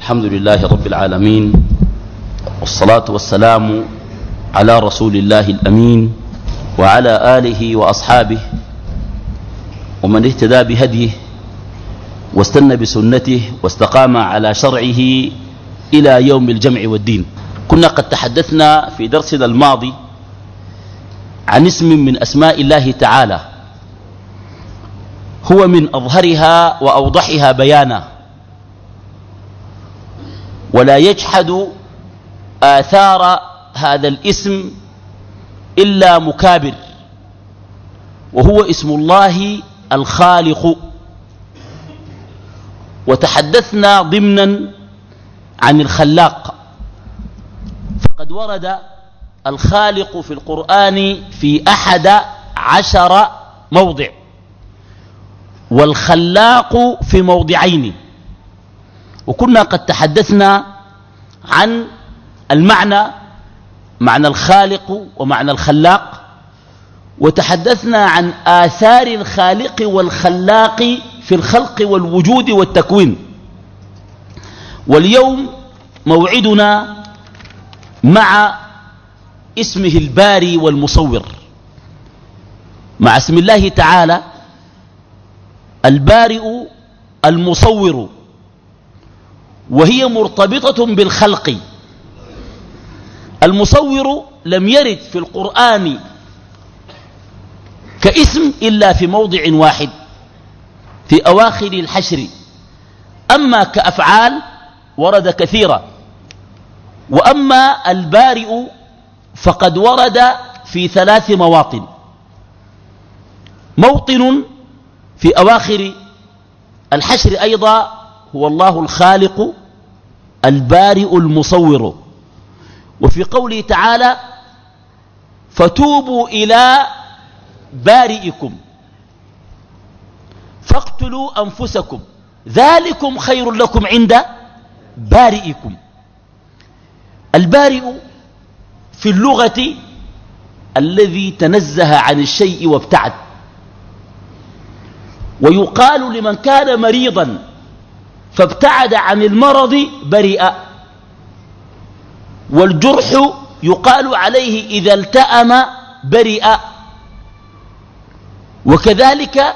الحمد لله رب العالمين، والصلاة والسلام على رسول الله الأمين وعلى آله وأصحابه ومن اهتدى بهديه واستنى بسنته واستقام على شرعه إلى يوم الجمع والدين. كنا قد تحدثنا في درسنا الماضي عن اسم من أسماء الله تعالى هو من أظهرها وأوضحها بيانا، ولا يجحد آثار هذا الاسم إلا مكابر، وهو اسم الله الخالق. وتحدثنا ضمنا عن الخلاق، فقد ورد الخالق في القرآن في 11 موضع، والخلاق في موضعين. وكنا قد تحدثنا عن المعنى، معنى الخالق ومعنى الخلاق، وتحدثنا عن آثار الخالق والخلاق في الخلق والوجود والتكوين. واليوم موعدنا مع اسمه الباري والمصور، مع اسم الله تعالى البارئ المصور، وهي مرتبطة بالخلق. المصور لم يرد في القرآن كاسم إلا في موضع واحد في أواخر الحشر، أما كأفعال ورد كثيرا، وأما البارئ فقد ورد في 3 مواطن. موطن في أواخر الحشر أيضا هو الله الخالق البارئ المصور، وفي قوله تعالى فتوبوا إلى بارئكم فاقتلوا أنفسكم ذلكم خير لكم عند بارئكم. البارئ في اللغة الذي تنزه عن الشيء وابتعد، ويقال لمن كان مريضا فابتعد عن المرض برئ، والجرح يقال عليه إذا التأم برئ. وكذلك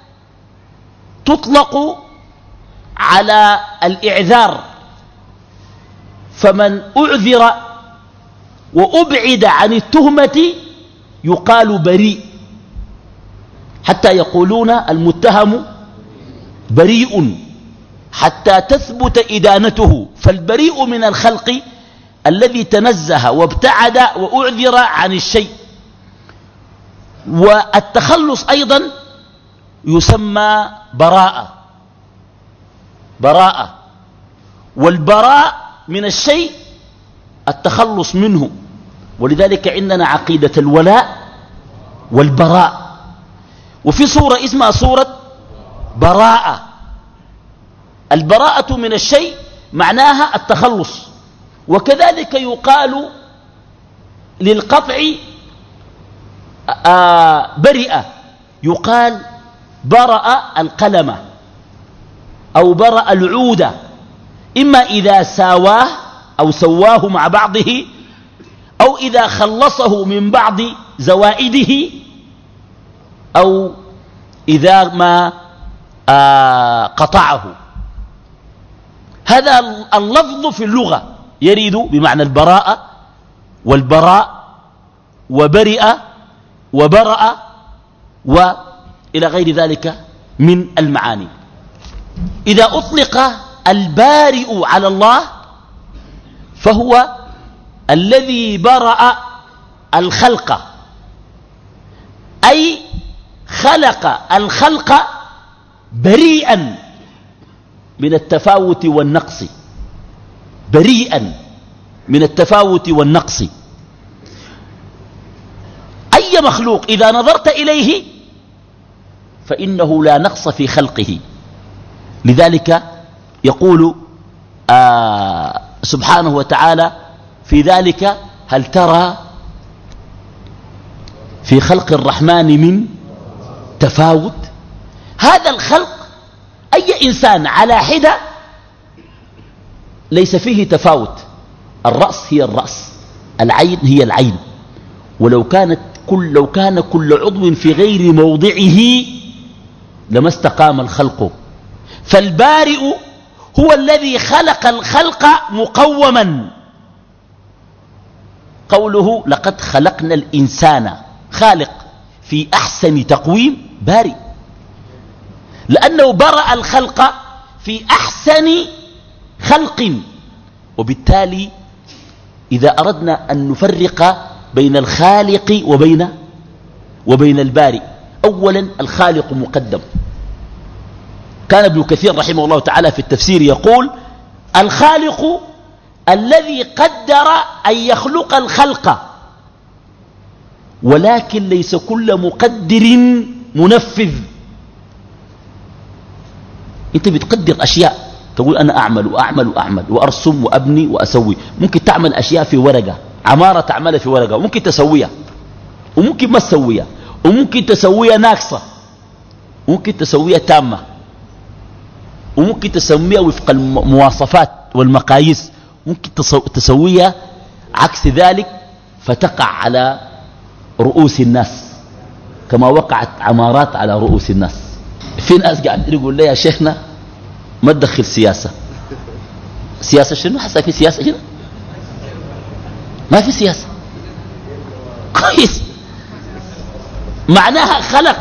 تطلق على الإعذار، فمن أعذر وأبعد عن التهمة يقال بريء، حتى يقولون المتهم بريء حتى تثبت إدانته. فالبريء من الخلق الذي تنزه وابتعد وأعذر عن الشيء. والتخلص أيضا يسمى براءة، والبراء من الشيء التخلص منه، ولذلك عندنا عقيدة الولاء والبراء. وفي صورة اسمها صورة براءة. البراءة من الشيء معناها التخلص. وكذلك يقال للقطع برئة، يقال برأ القلم أو برأ العود، إما إذا ساواه أو سواه مع بعضه، أو إذا خلصه من بعض زوائده، أو إذا ما قطعه. هذا اللفظ في اللغة يريد بمعنى البراءة والبراء وبرئ وبرأ وإلى غير ذلك من المعاني. إذا أطلق البارئ على الله فهو الذي برأ الخلق، أي خلق الخلق بريئا من التفاوت والنقص، بريئا من التفاوت والنقص. أي مخلوق إذا نظرت إليه فإنه لا نقص في خلقه. لذلك يقول سبحانه وتعالى في ذلك هل ترى في خلق الرحمن من تفاوت. هذا الخلق أي إنسان على حدة ليس فيه تفاوت. الرأس هي الرأس، العين هي العين، ولو كان كل عضو في غير موضعه لما استقام الخلق. فالبارئ هو الذي خلق الخلق مقوما. قوله لقد خلقنا الإنسان، خالق في أحسن تقويم، بارئ، لأنه برأ الخلق في أحسن خلق. وبالتالي إذا أردنا أن نفرق بين الخالق وبين البارئ، أولا الخالق مقدم. كان ابن كثير رحمه الله تعالى في التفسير يقول: الخالق الذي قدر أن يخلق الخلق، ولكن ليس كل مقدر منفذ. انت بتقدر أشياء، تقول أنا أعمل وأعمل وأعمل وأرسم وأبني وأسوي. ممكن تعمل أشياء في ورقة، عمارة تعملها في ورقة، وممكن تسويها وممكن ما تسويها، وممكن تسويها ناقصة، وممكن تسويها تامة، وممكن تسميها وفق المواصفات والمقاييس، ممكن تسويها عكس ذلك فتقع على رؤوس الناس كما وقعت عمارات على رؤوس الناس. في ناس قاعد يقول لي يا شيخنا ما تدخل سياسة. سياسة شنو؟ حسا في سياسة هنا؟ ما في سياسة. كويس، معناها خلق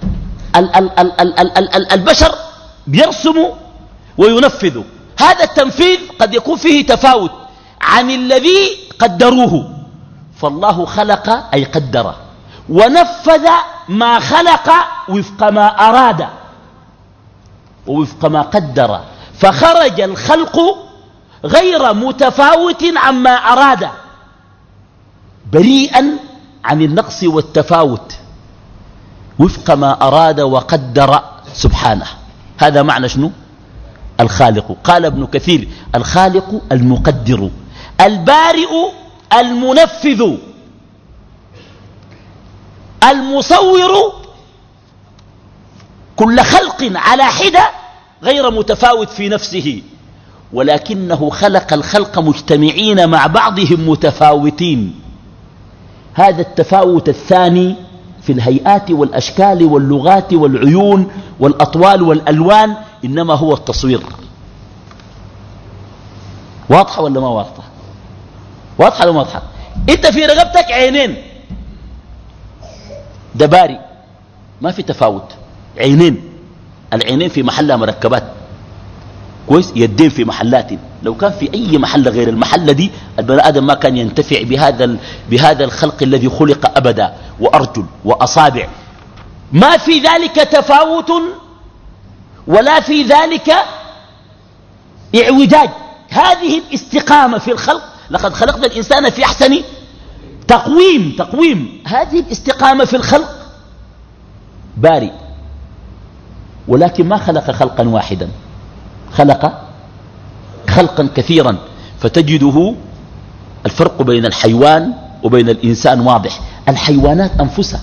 البشر بيرسموا وينفذوا. هذا التنفيذ قد يكون فيه تفاوت عن الذي قدروه. فالله خلق أي قدر، ونفذ ما خلق وفق ما أراد ووفق ما قدر، فخرج الخلق غير متفاوت عما أراد، بريئا عن النقص والتفاوت، وفق ما أراد وقدر سبحانه. هذا معنى شنو؟ الخالق. قال ابن كثير: الخالق المقدر، البارئ المنفذ، المصور كل خلق على حدة غير متفاوت في نفسه، ولكنه خلق الخلق مجتمعين مع بعضهم متفاوتين. هذا التفاوت الثاني في الهيئات والأشكال واللغات والعيون والأطوال والألوان إنما هو التصوير. واضحة ولا ما واضحة؟ واضحة ولا ما واضحة؟ انت في رقبتك عينين، ده باري، ما في تفاوت. عينين، العينين في محلها مركبات، كويس، يدين في محلات. لو كان في أي محل غير المحلة دي البني آدم ما كان ينتفع بهذا الخلق الذي خلق أبدا. وأرجل وأصابع، ما في ذلك تفاوت ولا في ذلك اعوجاج. هذه الاستقامة في الخلق. لقد خلقنا الإنسان في أحسن تقويم. هذه الاستقامة في الخلق باري، ولكن ما خلق خلقا واحدا، خلق خلقا كثيرا. فتجده الفرق بين الحيوان وبين الإنسان واضح. الحيوانات أنفسها،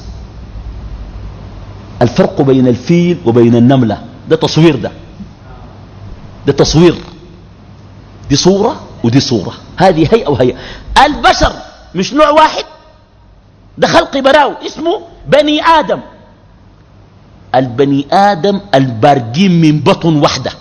الفرق بين الفيل وبين النملة ده تصوير، ده تصوير، دي صورة ودي صورة، هذه هيئة وهيئة. البشر مش نوع واحد، ده خلق براو اسمه بني آدم. البني آدم البارجين من بطن واحدة،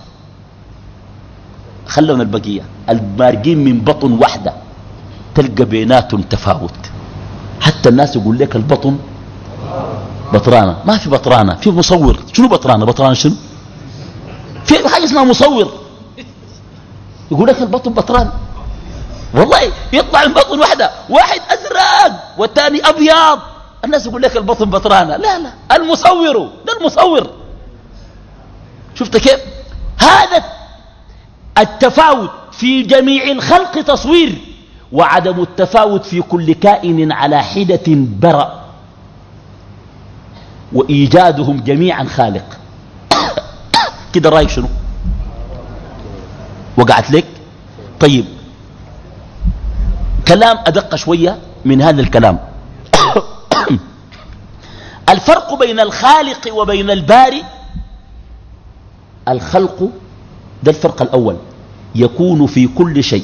خلونا البقية، البارجين من بطن واحدة تلقى بيناتهم تفاوت. حتى الناس يقول لك البطن بطرانة، ما في بطرانة، في مصور. شنو بطرانة؟ بطرانة شنو؟ في حاجة اسمها مصور يقول لك البطن بطران. والله يطلع من بطن واحدة، واحد أزرق والثاني أبيض، الناس يقول لك البطن بطرانة. لا، المصور ده المصور. شفت كيف؟ هذا التفاوت في جميع الخلق تصوير، وعدم التفاوت في كل كائن على حدة برأ، وإيجادهم جميعا خالق. كده رأيك شنو؟ وقعت لك؟ طيب، كلام أدق شوية من هذا الكلام. الفرق بين الخالق وبين البارئ، الخلق ده الفرق الأول، يكون في كل شيء،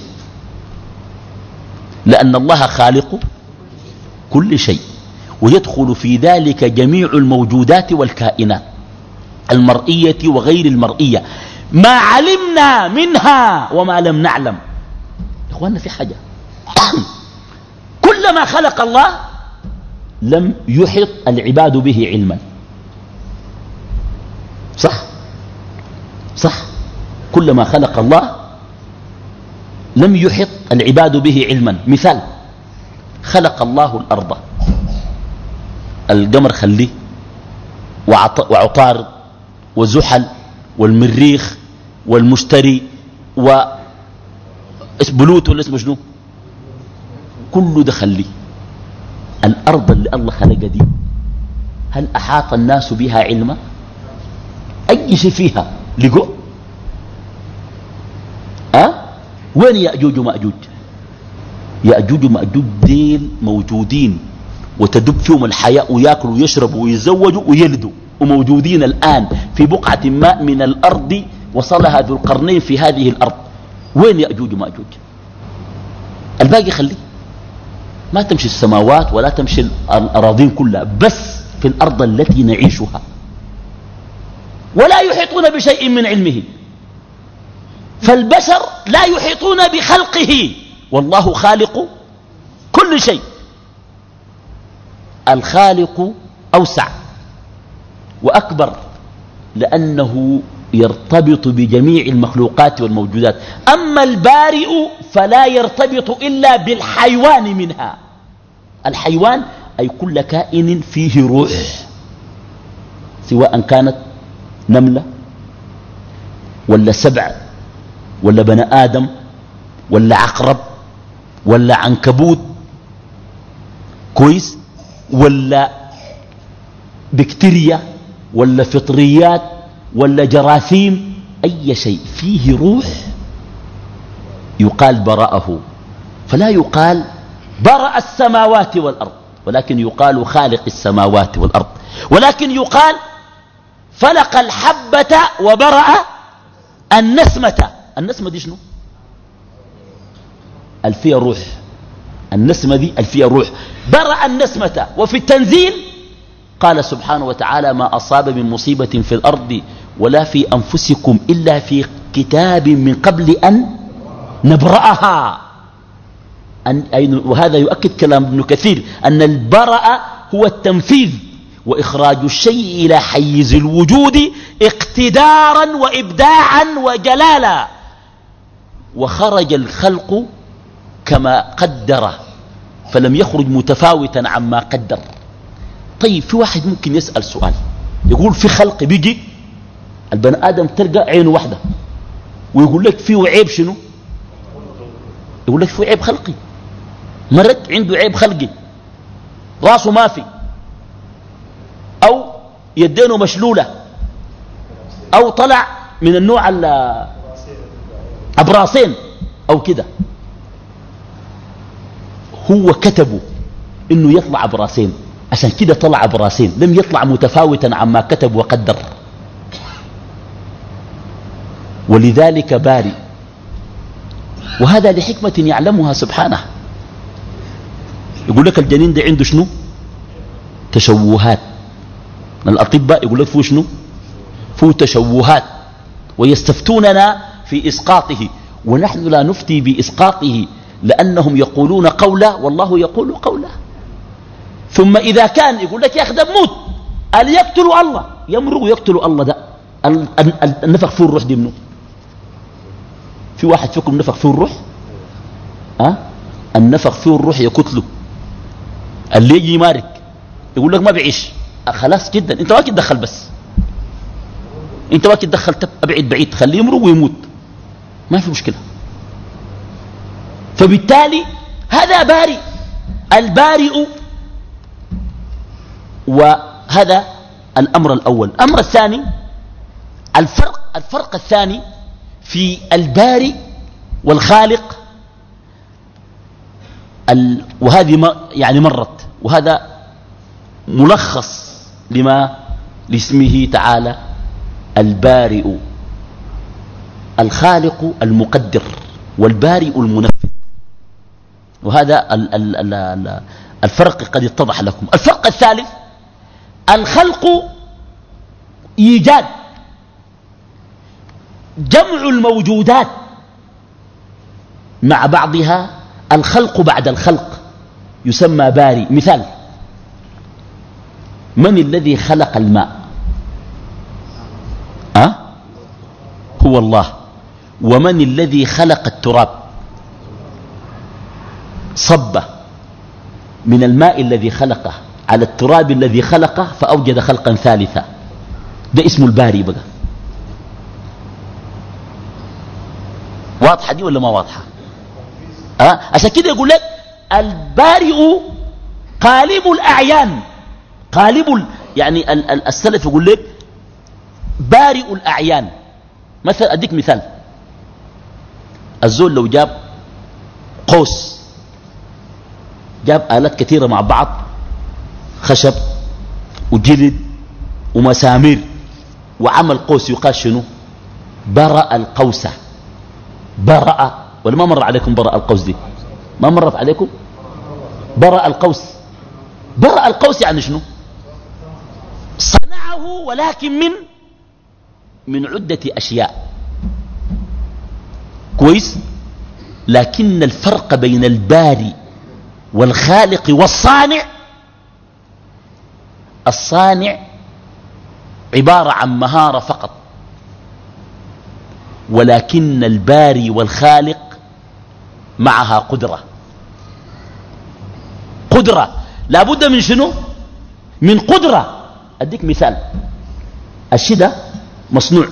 لأن الله خالق كل شيء، ويدخل في ذلك جميع الموجودات والكائنات المرئية وغير المرئية، ما علمنا منها وما لم نعلم. إخواننا في حاجة كل ما خلق الله لم يحط العباد به علما، صح صح، كل ما خلق الله لم يحط العباد به علما. مثال، خلق الله الأرض، القمر خليه وعطارد وزحل والمريخ والمشتري وبلوت ولا اسمه شنو، كله ده خليه. الأرض اللي الله خلقها دي هل أحاط الناس بها علما؟ أي شيء فيها لقوا؟ وين يأجوج ومأجوج؟ يأجوج ومأجوج ديل موجودين وتدب فيهم الحياة، ويأكلوا ويشربوا ويزوجوا ويلدوا، وموجودين الآن في بقعة ما من الأرض وصلها ذو القرنين في هذه الأرض. وين يأجوج ومأجوج؟ الباقي خليه، ما تمشي السماوات ولا تمشي الأراضين كلها، بس في الأرض التي نعيشها. ولا يحيطون بشيء من علمه، فالبشر لا يحيطون بخلقه، والله خالق كل شيء. الخالق أوسع وأكبر، لأنه يرتبط بجميع المخلوقات والموجودات. أما البارئ فلا يرتبط إلا بالحيوان منها. الحيوان أي كل كائن فيه روح، سواء كانت نملة ولا سبع ولا بني آدم ولا عقرب ولا عنكبوت، كويس، ولا بكتيريا ولا فطريات ولا جراثيم، أي شيء فيه روح يقال برأه. فلا يقال برأ السماوات والأرض، ولكن يقال خالق السماوات والأرض، ولكن يقال فلق الحبة وبرأ النسمة. النسمة دي شنو؟ الفيها روح، النسمة دي الفيها روح، برأ النسمة. وفي التنزيل قال سبحانه وتعالى: ما أصاب من مصيبة في الأرض ولا في أنفسكم إلا في كتاب من قبل أن نبرأها. وهذا يؤكد كلام ابن كثير أن البرأ هو التنفيذ وإخراج الشيء إلى حيز الوجود اقتدارا وإبداعا وجلالا، وخرج الخلق كما قدر، فلم يخرج متفاوتا عما قدر. طيب في واحد ممكن يسأل سؤال، يقول في خلق بيجي البني آدم تلقى عينه واحدة، ويقول لك فيه عيب شنو؟ يقول لك فيه عيب خلقي، مرد عنده عيب خلقي، راسه ما في، أو يدينه مشلولة، أو طلع من النوع أبراسين أو كده. هو كتبه إنه يطلع أبراسين، عشان كده طلع أبراسين، لم يطلع متفاوتا عما كتب وقدر. ولذلك باري، وهذا لحكمة يعلمها سبحانه. يقول لك الجنين ده عنده شنو؟ تشوهات. الأطباء يقول لك فيه شنو؟ فيه تشوهات، ويستفتوننا في إسقاطه، ونحن لا نفتي بإسقاطه، لأنهم يقولون قولا والله يقول قولا. ثم إذا كان يقول لك يا أخي ده موت، قال يقتل الله، يمرق ويقتل الله. ده النفخ فيه الروح دي منه؟ في واحد فيكم نفخ فيه الروح؟ النفخ فيه الروح يقتله. اللي يجي يمارك يقول لك ما بيعيش، خلاص جدا، انت واكد دخل، بس انت واكد دخل، ابعد بعيد، خليه يمرق ويموت، ما في مشكلة. فبالتالي هذا بارئ، البارئ. وهذا الأمر الأول. الأمر الثاني، الفرق الثاني في البارئ والخالق، وهذه يعني مرت، وهذا ملخص لاسمه تعالى البارئ. الخالق المقدر والبارئ المنفذ. وهذا الفرق قد اتضح لكم. الفرق الثالث الخلق إيجاد، جمع الموجودات مع بعضها، الخلق بعد الخلق يسمى باري. مثال: من الذي خلق الماء؟ هو الله. ومن الذي خلق التراب؟ صب من الماء الذي خلقه على التراب الذي خلقه فأوجد خلقا ثالثا، ده اسمه الباري بقى. واضحة دي ولا ما واضحة؟ عشان كده يقول لك البارئ قالب الأعيان، يعني السلف يقول لك بارئ الأعيان. مثلا أديك مثال: الزول لو جاب قوس، جاب آلات كثيرة مع بعض، خشب وجلد ومسامير، وعمل قوس يقال شنو؟ برأ القوس. برأ، ولا ما مر عليكم برأ القوس دي؟ ما مرت عليكم برأ القوس؟ برأ القوس يعني شنو؟ صنعه ولكن من عدة أشياء. كويس؟ لكن الفرق بين الباري والخالق والصانع، الصانع عبارة عن مهارة فقط، ولكن الباري والخالق معها قدرة لابد من شنو؟ من قدرة. أديك مثال: الشدة مصنوع،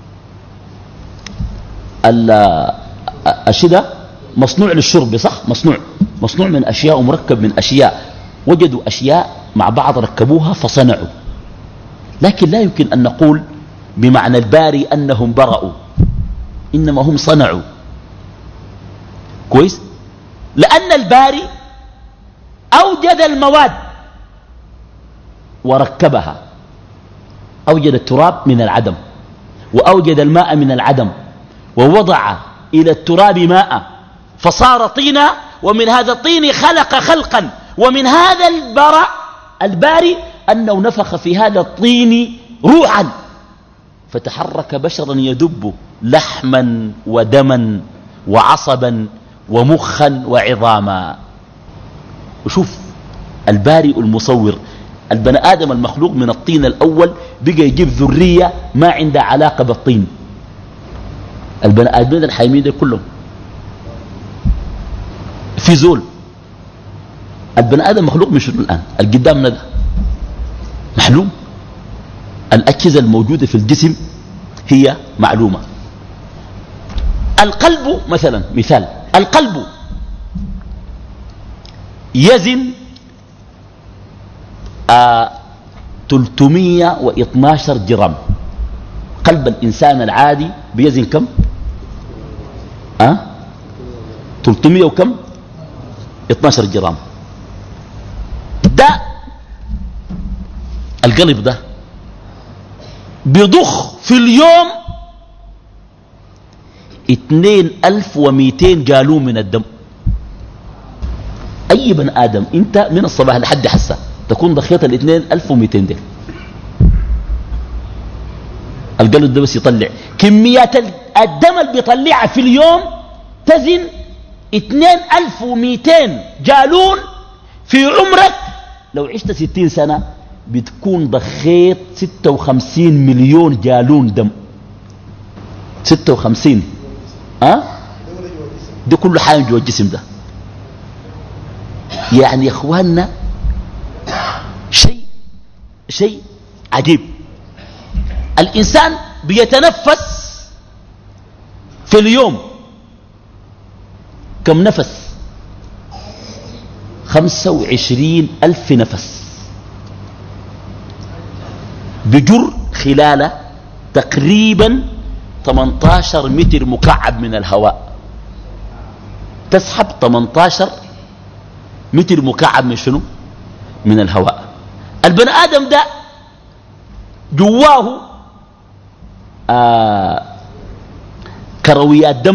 الشدة مصنوع للشرب، صح؟ مصنوع من أشياء ومركب من أشياء، وجدوا أشياء مع بعض ركبوها فصنعوا. لكن لا يمكن أن نقول بمعنى الباري أنهم برأوا، إنما هم صنعوا. كويس؟ لأن الباري أوجد المواد وركبها، أوجد التراب من العدم، وأوجد الماء من العدم، ووضع إلى التراب ماء فصار طينا، ومن هذا الطين خلق خلقا. ومن هذا الباري أنه نفخ في هذا الطين روحا فتحرك بشرا يدب لحما ودما وعصبا ومخا وعظاما. وشوف البارئ المصور، البني آدم المخلوق من الطين الأول بقى يجيب ذرية ما عندها علاقة بالطين. البني آدمين الحيمين دي كلهم في زول. البني آدم مخلوق من شنو الآن؟ القدام ده معلوم، الأجهزة الموجودة في الجسم هي معلومة. القلب مثلا، مثال: القلب يزن 312 جرام. قلب الإنسان العادي بيزن كم؟ 300 وكم؟ 12 جرام. ده القلب ده بيضخ في اليوم 2200 جالون من الدم. أي بني آدم أنت من الصباح لحد حسا تكون ضخيت 2200 دي. القلب ده بس يطلع كميات الدم اللي بيطلعها في اليوم تزن 2200 جالون. في عمرك لو عشت 60 سنة بتكون ضخيت 56 مليون جالون دم. 56 ده كله حاجة جوا الجسم ده. يعني يا اخواننا شيء عجيب. الإنسان بيتنفس في اليوم كم نفس؟ 25,000 نفس، بجر خلال تقريبا 18 متر مكعب من الهواء. تسحب 18 متر مكعب من شنو؟ من الهواء. البني آدم ده جواه كرويات دم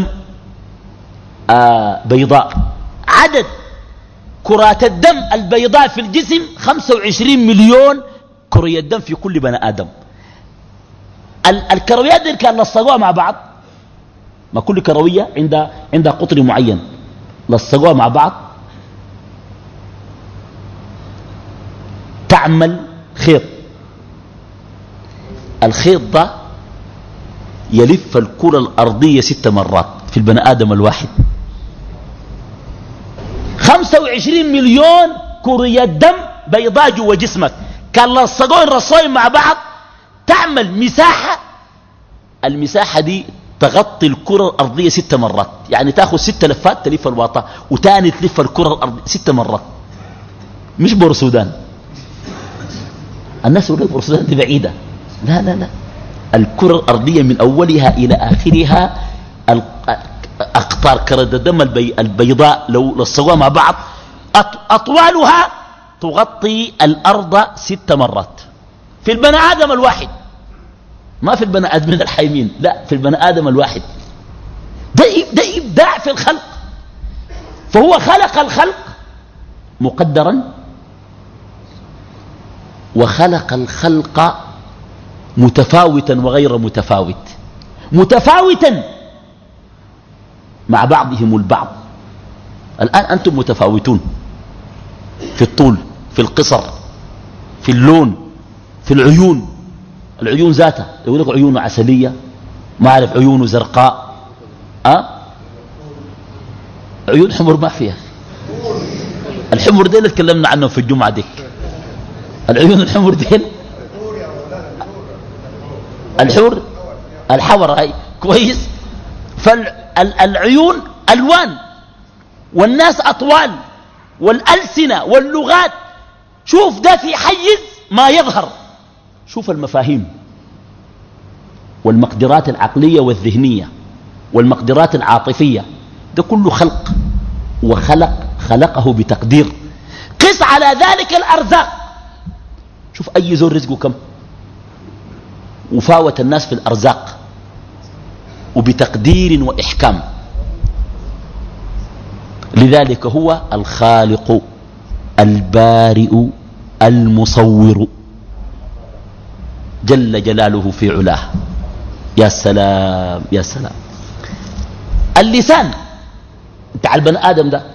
بيضاء. عدد كرات الدم البيضاء في الجسم 25 مليون كرية دم في كل بني آدم. الكرويات دي كان لصقوها مع بعض، ما كل كروية عندها قطر معين، لصقوها مع بعض تعمل خيط. الخيط ده يلف الكرة الأرضية 6 مرات في البني آدم الواحد. 25 مليون كرية دم بيضاء جوا جسمك كان لصقوين رصوين مع بعض تعمل مساحة. المساحة دي تغطي الكرة الأرضية 6 مرات، يعني تأخذ 6 لفات تلف الواطة وتاني تلف الكرة الأرضية 6 مرات. مش بورسودان، الناس يقول لك بورسودان دي بعيدة، لا لا لا، الكرة الأرضية من أولها إلى آخرها أقطار كرة الدم البيضاء لو لصقوها مع بعض أطوالها تغطي الأرض 6 مرات في البني آدم الواحد، ما في البني آدمين الحيمين، لا، في البني آدم الواحد. ده إبداع في الخلق. فهو خلق الخلق مقدرا وخلق الخلق متفاوتا وغير متفاوت، متفاوتا مع بعضهم البعض. الآن أنتم متفاوتون في الطول، في القصر، في اللون، في العيون. العيون ذاتها يقول لك عيونه عسلية، ما أعرف عيونه زرقاء، عيون حمر ما فيها. الحمر دي اللي تكلمنا عنهم في الجمعة دي، العيون الحمر دي الحور الحور هاي كويس. فالعيون ألوان والناس أطوال والألسنة واللغات. شوف ده في حيز ما يظهر. شوف المفاهيم والمقدرات العقلية والذهنية والمقدرات العاطفية، ده كله خلق، خلقه بتقدير. قس على ذلك الأرزاق. شوف أي زور رزقه كم، وفاوت الناس في الأرزاق وبتقدير وإحكام. لذلك هو الخالق البارئ المصور جل جلاله في علاه. يا سلام يا سلام. اللسان بتاع البني آدم ده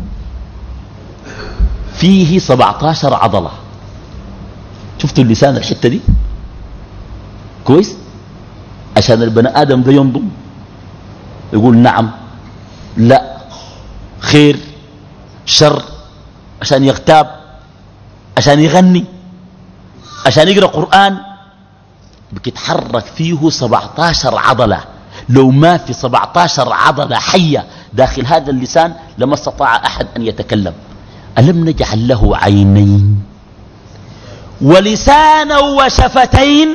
فيه 17 عضلة. شفتوا اللسان الحتة دي كويس؟ عشان البني آدم ده ينضم يقول نعم، لا، خير، شر، عشان يغتاب، عشان يغني، عشان يقرأ قرآن، بتتحرك فيه 17 عضلة. لو ما في 17 عضلة حية داخل هذا اللسان لما استطاع أحد أن يتكلم. ألم نجعل له عينين ولسانا وشفتين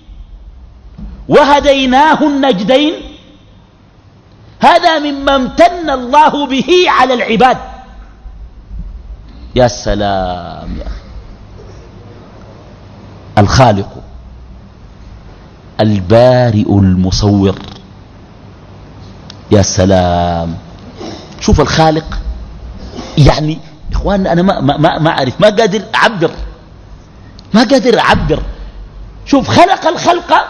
وهديناه النجدين. هذا مما امتن الله به على العباد. يا سلام يا أخي. الخالق البارئ المصور. يا سلام. شوف الخالق، يعني إخواننا أنا ما أعرف، ما قادر أعبر. شوف خلق الخلق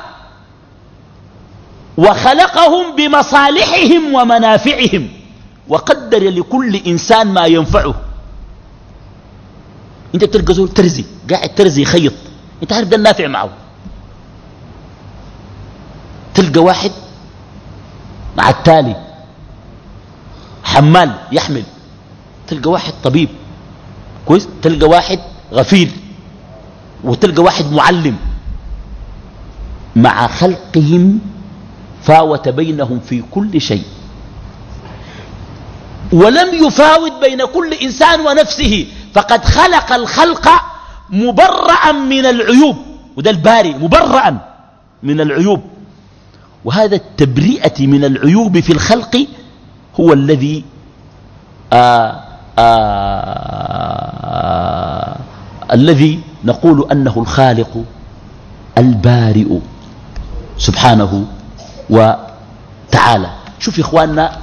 وخلقهم بمصالحهم ومنافعهم، وقدر لكل إنسان ما ينفعه. انت بتلقى زول ترزي قاعد ترزي يخيط، انت عارف ده النافع معه. تلقى واحد مع التالي حمال يحمل، تلقى واحد طبيب كويس، تلقى واحد غفير، وتلقى واحد معلم. مع خلقهم فاوت بينهم في كل شيء، ولم يفاوت بين كل إنسان ونفسه. فقد خلق الخلق مبرأ من العيوب، وده الباري مبرأ من العيوب. وهذا التبرئة من العيوب في الخلق هو الذي الذي نقول أنه الخالق البارئ سبحانه وتعالى. شوف يا إخواننا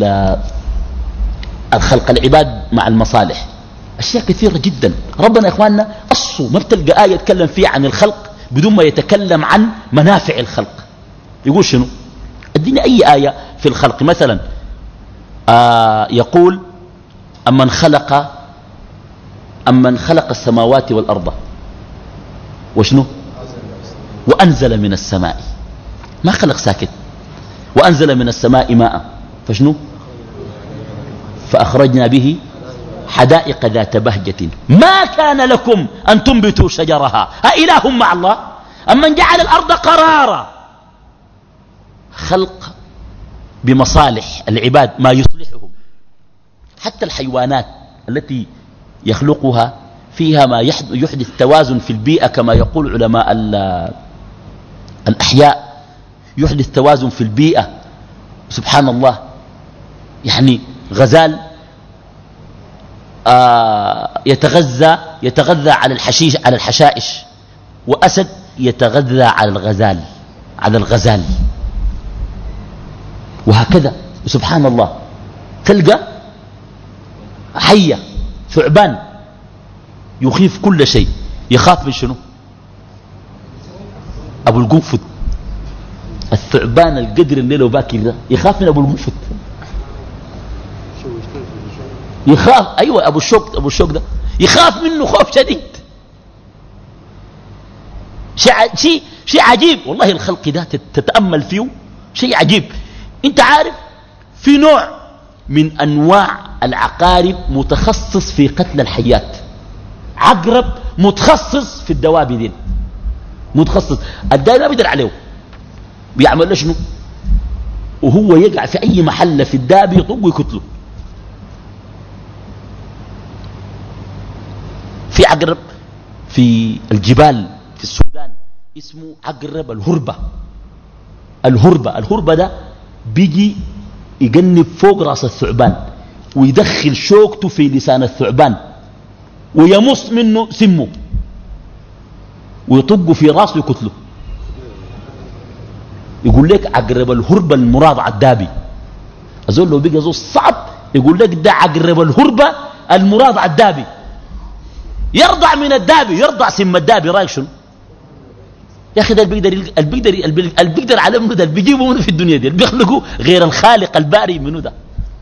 الخلق العباد مع المصالح أشياء كثيرة جدا. ربنا يا إخواننا أصله ما بتلقى آية يتكلم فيها عن الخلق بدون ما يتكلم عن منافع الخلق. يقول شنو؟ اديني أي آية في الخلق مثلا يقول أمن خلق السماوات والأرض وشنو؟ وأنزل من السماء. ما خلق ساكت. وأنزل من السماء ماء فشنو؟ فأخرجنا به حدائق ذات بهجة ما كان لكم أن تنبتوا شجرها أإله مع الله أمن جعل الأرض قرارا. خلق بمصالح العباد ما يصلحهم. حتى الحيوانات التي يخلقها فيها ما يحدث توازن في البيئة كما يقول علماء الأحياء، يحدث توازن في البيئة. سبحان الله، يعني غزال يتغذى على الحشائش، وأسد يتغذى على الغزال وهكذا. سبحان الله، تلقى حية ثعبان يخيف كل شيء. يخاف من شنو؟ أبو القنفذ. الثعبان القدر الليل وباكر ده يخاف من أبو القنفذ. يخاف. أيوة، أبو الشوك ده يخاف منه خوف شديد. شيء عجيب والله. الخلق ده تتأمل فيه شيء عجيب. انت عارف في نوع من أنواع العقارب متخصص في قتل الحيات. عقرب متخصص في الدواب دي، متخصص. الدائر ما بيدر عليه، بيعمل له شنو؟ وهو يقع في أي محل في الداب يطق ويكتله. في عقرب في الجبال في السودان اسمه عقرب الهربة ده بيجي يقنب فوق راس الثعبان ويدخل شوكته في لسان الثعبان ويمص منه سمه ويطقه في راسه ويكتله. يقول لك عقرب الهربة المراد عدابي. أزول لو بيجي زول صعب يقول لك ده عقرب الهربة المراد عدابي. يرضع من الدابي، يرضع سم الدابي. رايك شنو يا أخي؟ ده البيقدر على منه، ده بيجيبه منه في الدنيا دي، بيخلقوا غير الخالق الباري منه ده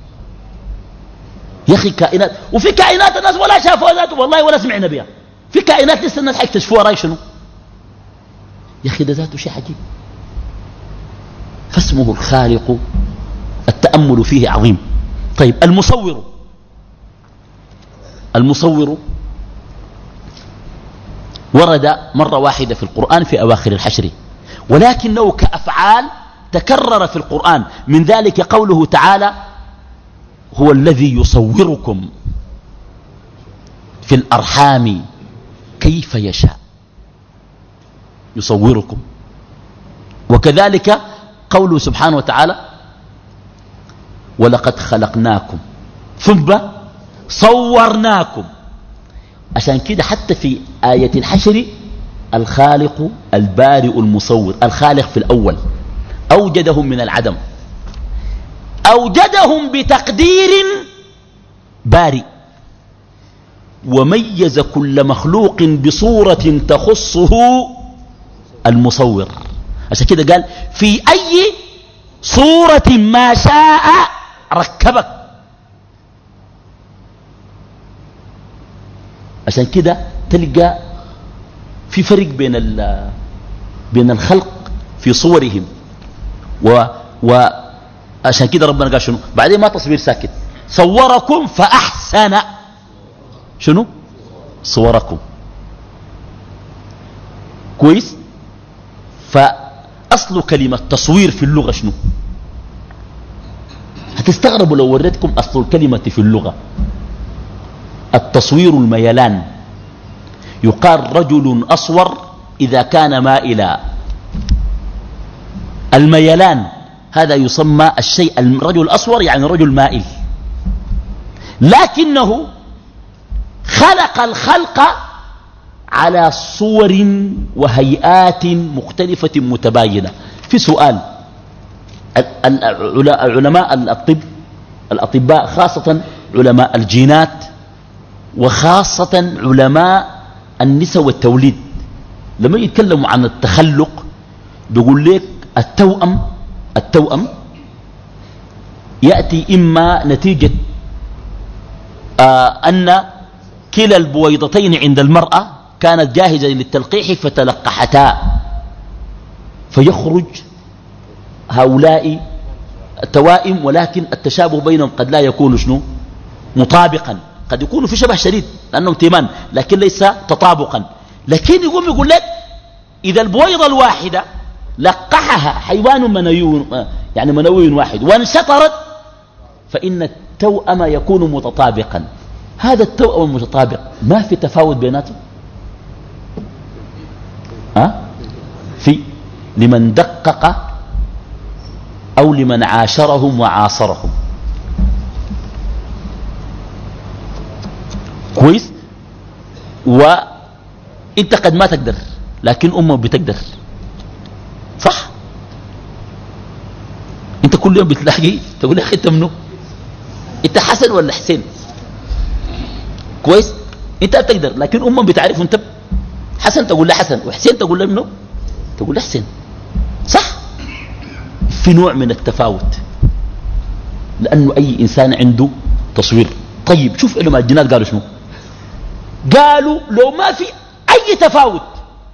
يا أخي. كائنات، وفي كائنات الناس ولا شافوها ذاته والله ولا سمعنا بها. في كائنات لسه الناس حيكتشفوها. رايك شنو يا أخي؟ ده ذاته شيء عجيب. فاسمه الخالق التأمل فيه عظيم. طيب المصور ورد مرة واحدة في القرآن في أواخر الحشر، ولكنه كأفعال تكرر في القرآن. من ذلك قوله تعالى: هو الذي يصوركم في الأرحام كيف يشاء. يصوركم. وكذلك قوله سبحانه وتعالى: ولقد خلقناكم ثم صورناكم. عشان كده حتى في آية الحشر الخالق البارئ المصور. الخالق في الأول أوجدهم من العدم، أوجدهم بتقدير بارئ، وميز كل مخلوق بصورة تخصه المصور. عشان كده قال: في أي صورة ما شاء ركبك. عشان كده تلقى في فرق بين الخلق في صورهم وعشان كده ربنا قال شنو بعدين؟ ما تصوير ساكت، صوركم فأحسن شنو صوركم. كويس. فأصل كلمة تصوير في اللغة شنو؟ هتستغربوا لو وريتكم أصل الكلمة في اللغة. التصوير الميلان. يقال رجل أصور إذا كان مائلا. الميلان هذا يسمى الشيء. الرجل أصور يعني رجل مائل، لكنه خلق الخلق على صور وهيئات مختلفة متباينة. في سؤال: علماء الأطباء خاصة علماء الجينات وخاصة علماء النساء والتوليد لما يتكلموا عن التخلق بيقول لك التوأم يأتي إما نتيجة أن كلا البويضتين عند المرأة كانت جاهزة للتلقيح فتلقحتا فيخرج هؤلاء التوائم، ولكن التشابه بينهم قد لا يكون شنو مطابقا، قد يكون في شبه شديد لأنهم تيمان لكن ليس تطابقا. لكن يقول لك إذا البويضة الواحدة لقحها حيوان منوي واحد وانشطرت فإن التوأم يكون متطابقا. هذا التوأم المتطابق ما في تفاوت بيناتهم في لمن دقق أو لمن عاشرهم وعاصرهم. كويس. وانت قد ما تقدر لكن امه بتقدر، صح؟ انت كل يوم بتلاقي تقول يا اخي انت منو؟ انت حسن ولا حسين؟ كويس. انت بتقدر لكن امه بتعرف انت حسن تقول له حسن وحسين تقول له منو؟ تقول له حسين، صح؟ في نوع من التفاوت لانه اي انسان عنده تصوير. طيب شوف علماء الجينات قالوا شنو؟ قالوا لو ما في أي تفاوت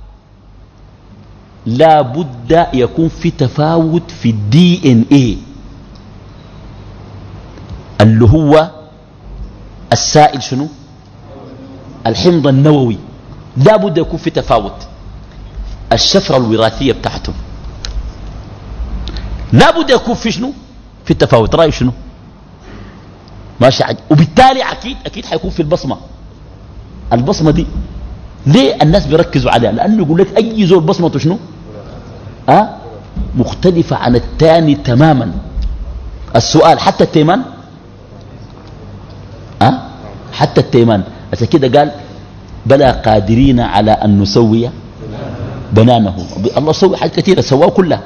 لا بد يكون في تفاوت في الدي ان ايه اللي هو السائل شنو الحمض النووي، لا بد يكون في تفاوت. الشفرة الوراثية بتاعته لا بد يكون في شنو في التفاوت. رأيه شنو؟ ماشي عجب. وبالتالي أكيد حيكون في البصمة دي ليه الناس بيركزوا عليها؟ لأنه يقول لك أي زول بصمته شنو مختلفة عن الثاني تماما. السؤال حتى التيمان حتى التيمان عشان كده قال بلا قادرين على أن نسوي بنانه. الله سوي حاجات كثيرة سواه كلها.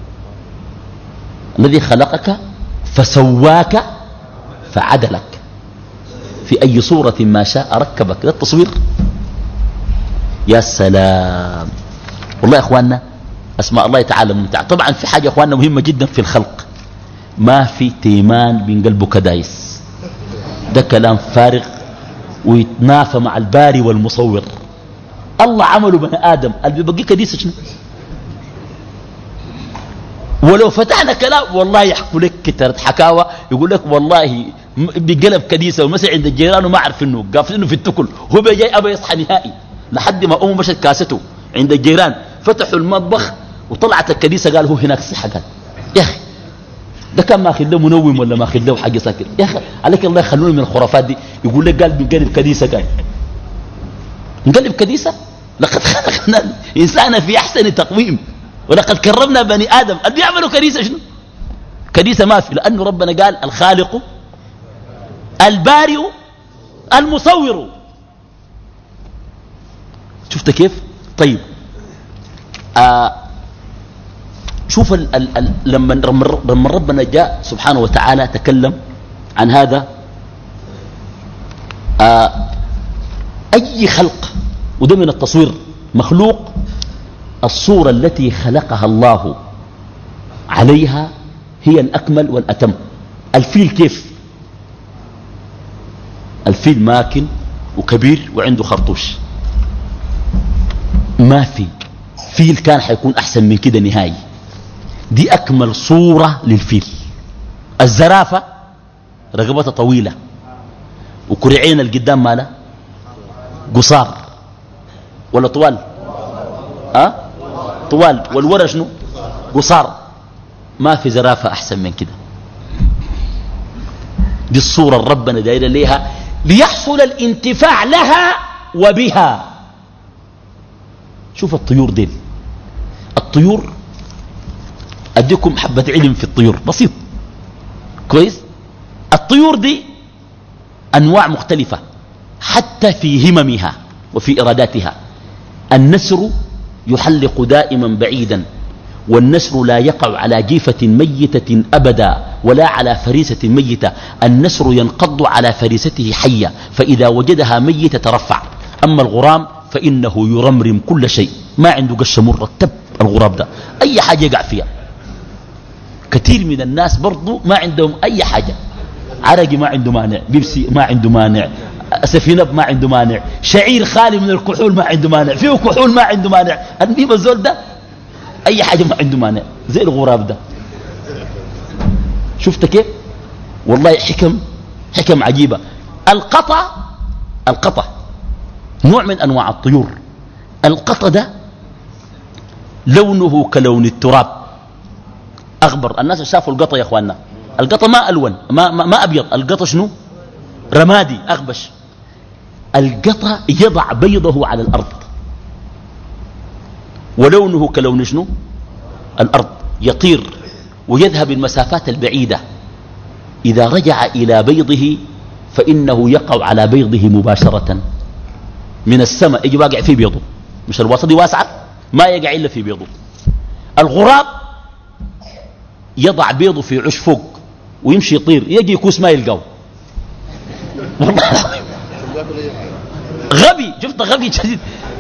الذي خلقك فسواك فعدلك في أي صورة ما شاء ركبك. ده التصوير. يا سلام والله يا أخواننا أسماء الله تعالى ممتعة. طبعا في حاجة يا أخواننا مهمة جدا في الخلق، ما في تيمان بين قلبه كدايس. ده كلام فارغ ويتنافى مع الباري والمصور. الله عمله بني آدم اللي بيبقى كديسة شنو؟ ولو فتحنا كلام والله يحكوا لك كترة حكاوة يقول لك والله بقلب كديسة ومسح عند الجيران وما عرف انه قافلينه في التكل هو بيجي ابا يصحى نهائي لحد ما امه مشت كاسته عند الجيران فتحوا المطبخ وطلعت الكديسة قال هو هناك صحة. قال يا اخي ده كان ماخذ له منوم ولا ماخذ له حاجه ساكن. يا اخي عليك الله يخلوني من الخرافات دي. يقول لك قال بنقلب كديسة قال نقلب كديسة. لقد خلقنا الانسان في احسن تقويم ولقد كرمنا بني آدم. اللي بيعملوا كنيسة شنو؟ كنيسة ما في، لأنه ربنا قال الخالق البارئ المصور. شفت كيف؟ طيب شوف لما ربنا جاء سبحانه وتعالى تكلم عن هذا أي خلق وده من التصوير مخلوق الصورة التي خلقها الله عليها هي الأكمل والأتم. الفيل كيف؟ الفيل ماكن وكبير وعنده خرطوش. ما في فيل كان حيكون أحسن من كده نهائي. دي أكمل صورة للفيل. الزرافة رقبتها طويلة وكرعين القدام ماله قصار ولا طوال؟ طوال. والورا شنو؟ قصار. ما في زرافة أحسن من كده. دي الصورة ربنا دايره ليها ليحصل الانتفاع لها وبها. شوف الطيور دي، الطيور أديكم حبة علم في الطيور بسيط كويس. الطيور دي أنواع مختلفة حتى في هممها وفي إراداتها. النسر يحلق دائما بعيدا والنسر لا يقع على جيفة ميتة أبدا ولا على فريسة ميتة. النسر ينقض على فريسته حية، فإذا وجدها ميتة ترفع. أما الغرام فإنه يرمرم كل شيء، ما عنده قش مرتب. الغراب ده أي حاجة يقع فيها. كثير من الناس برضو ما عندهم أي حاجة. عرقي ما عنده مانع، بيبسي ما عنده مانع، سفينة ما عنده مانع، شعير خالي من الكحول ما عنده مانع، فيه كحول ما عنده مانع. النبيب الزول ده أي حاجة ما عنده مانع زي الغراب ده. شفت كيف؟ والله حكم عجيبة. القطع نوع من أنواع الطيور. القطع ده لونه كلون التراب، أخضر. الناس شافوا القطع يا أخواننا، القطع ما ألون، ما أبيض، القطع شنو؟ رمادي أغبش. القطع يضع بيضه على الأرض ولونه كلون شنو؟ الأرض. يطير ويذهب المسافات البعيدة. إذا رجع إلى بيضه فإنه يقع على بيضه مباشرة من السماء، يجي واقع في بيضه، مش الوسط دي واسعة، ما يقع إلا في بيضه. الغراب يضع بيضه في عش فوق ويمشي يطير، يجي يكوس ما يلقاه. والله غبي، شفت غبي شديد.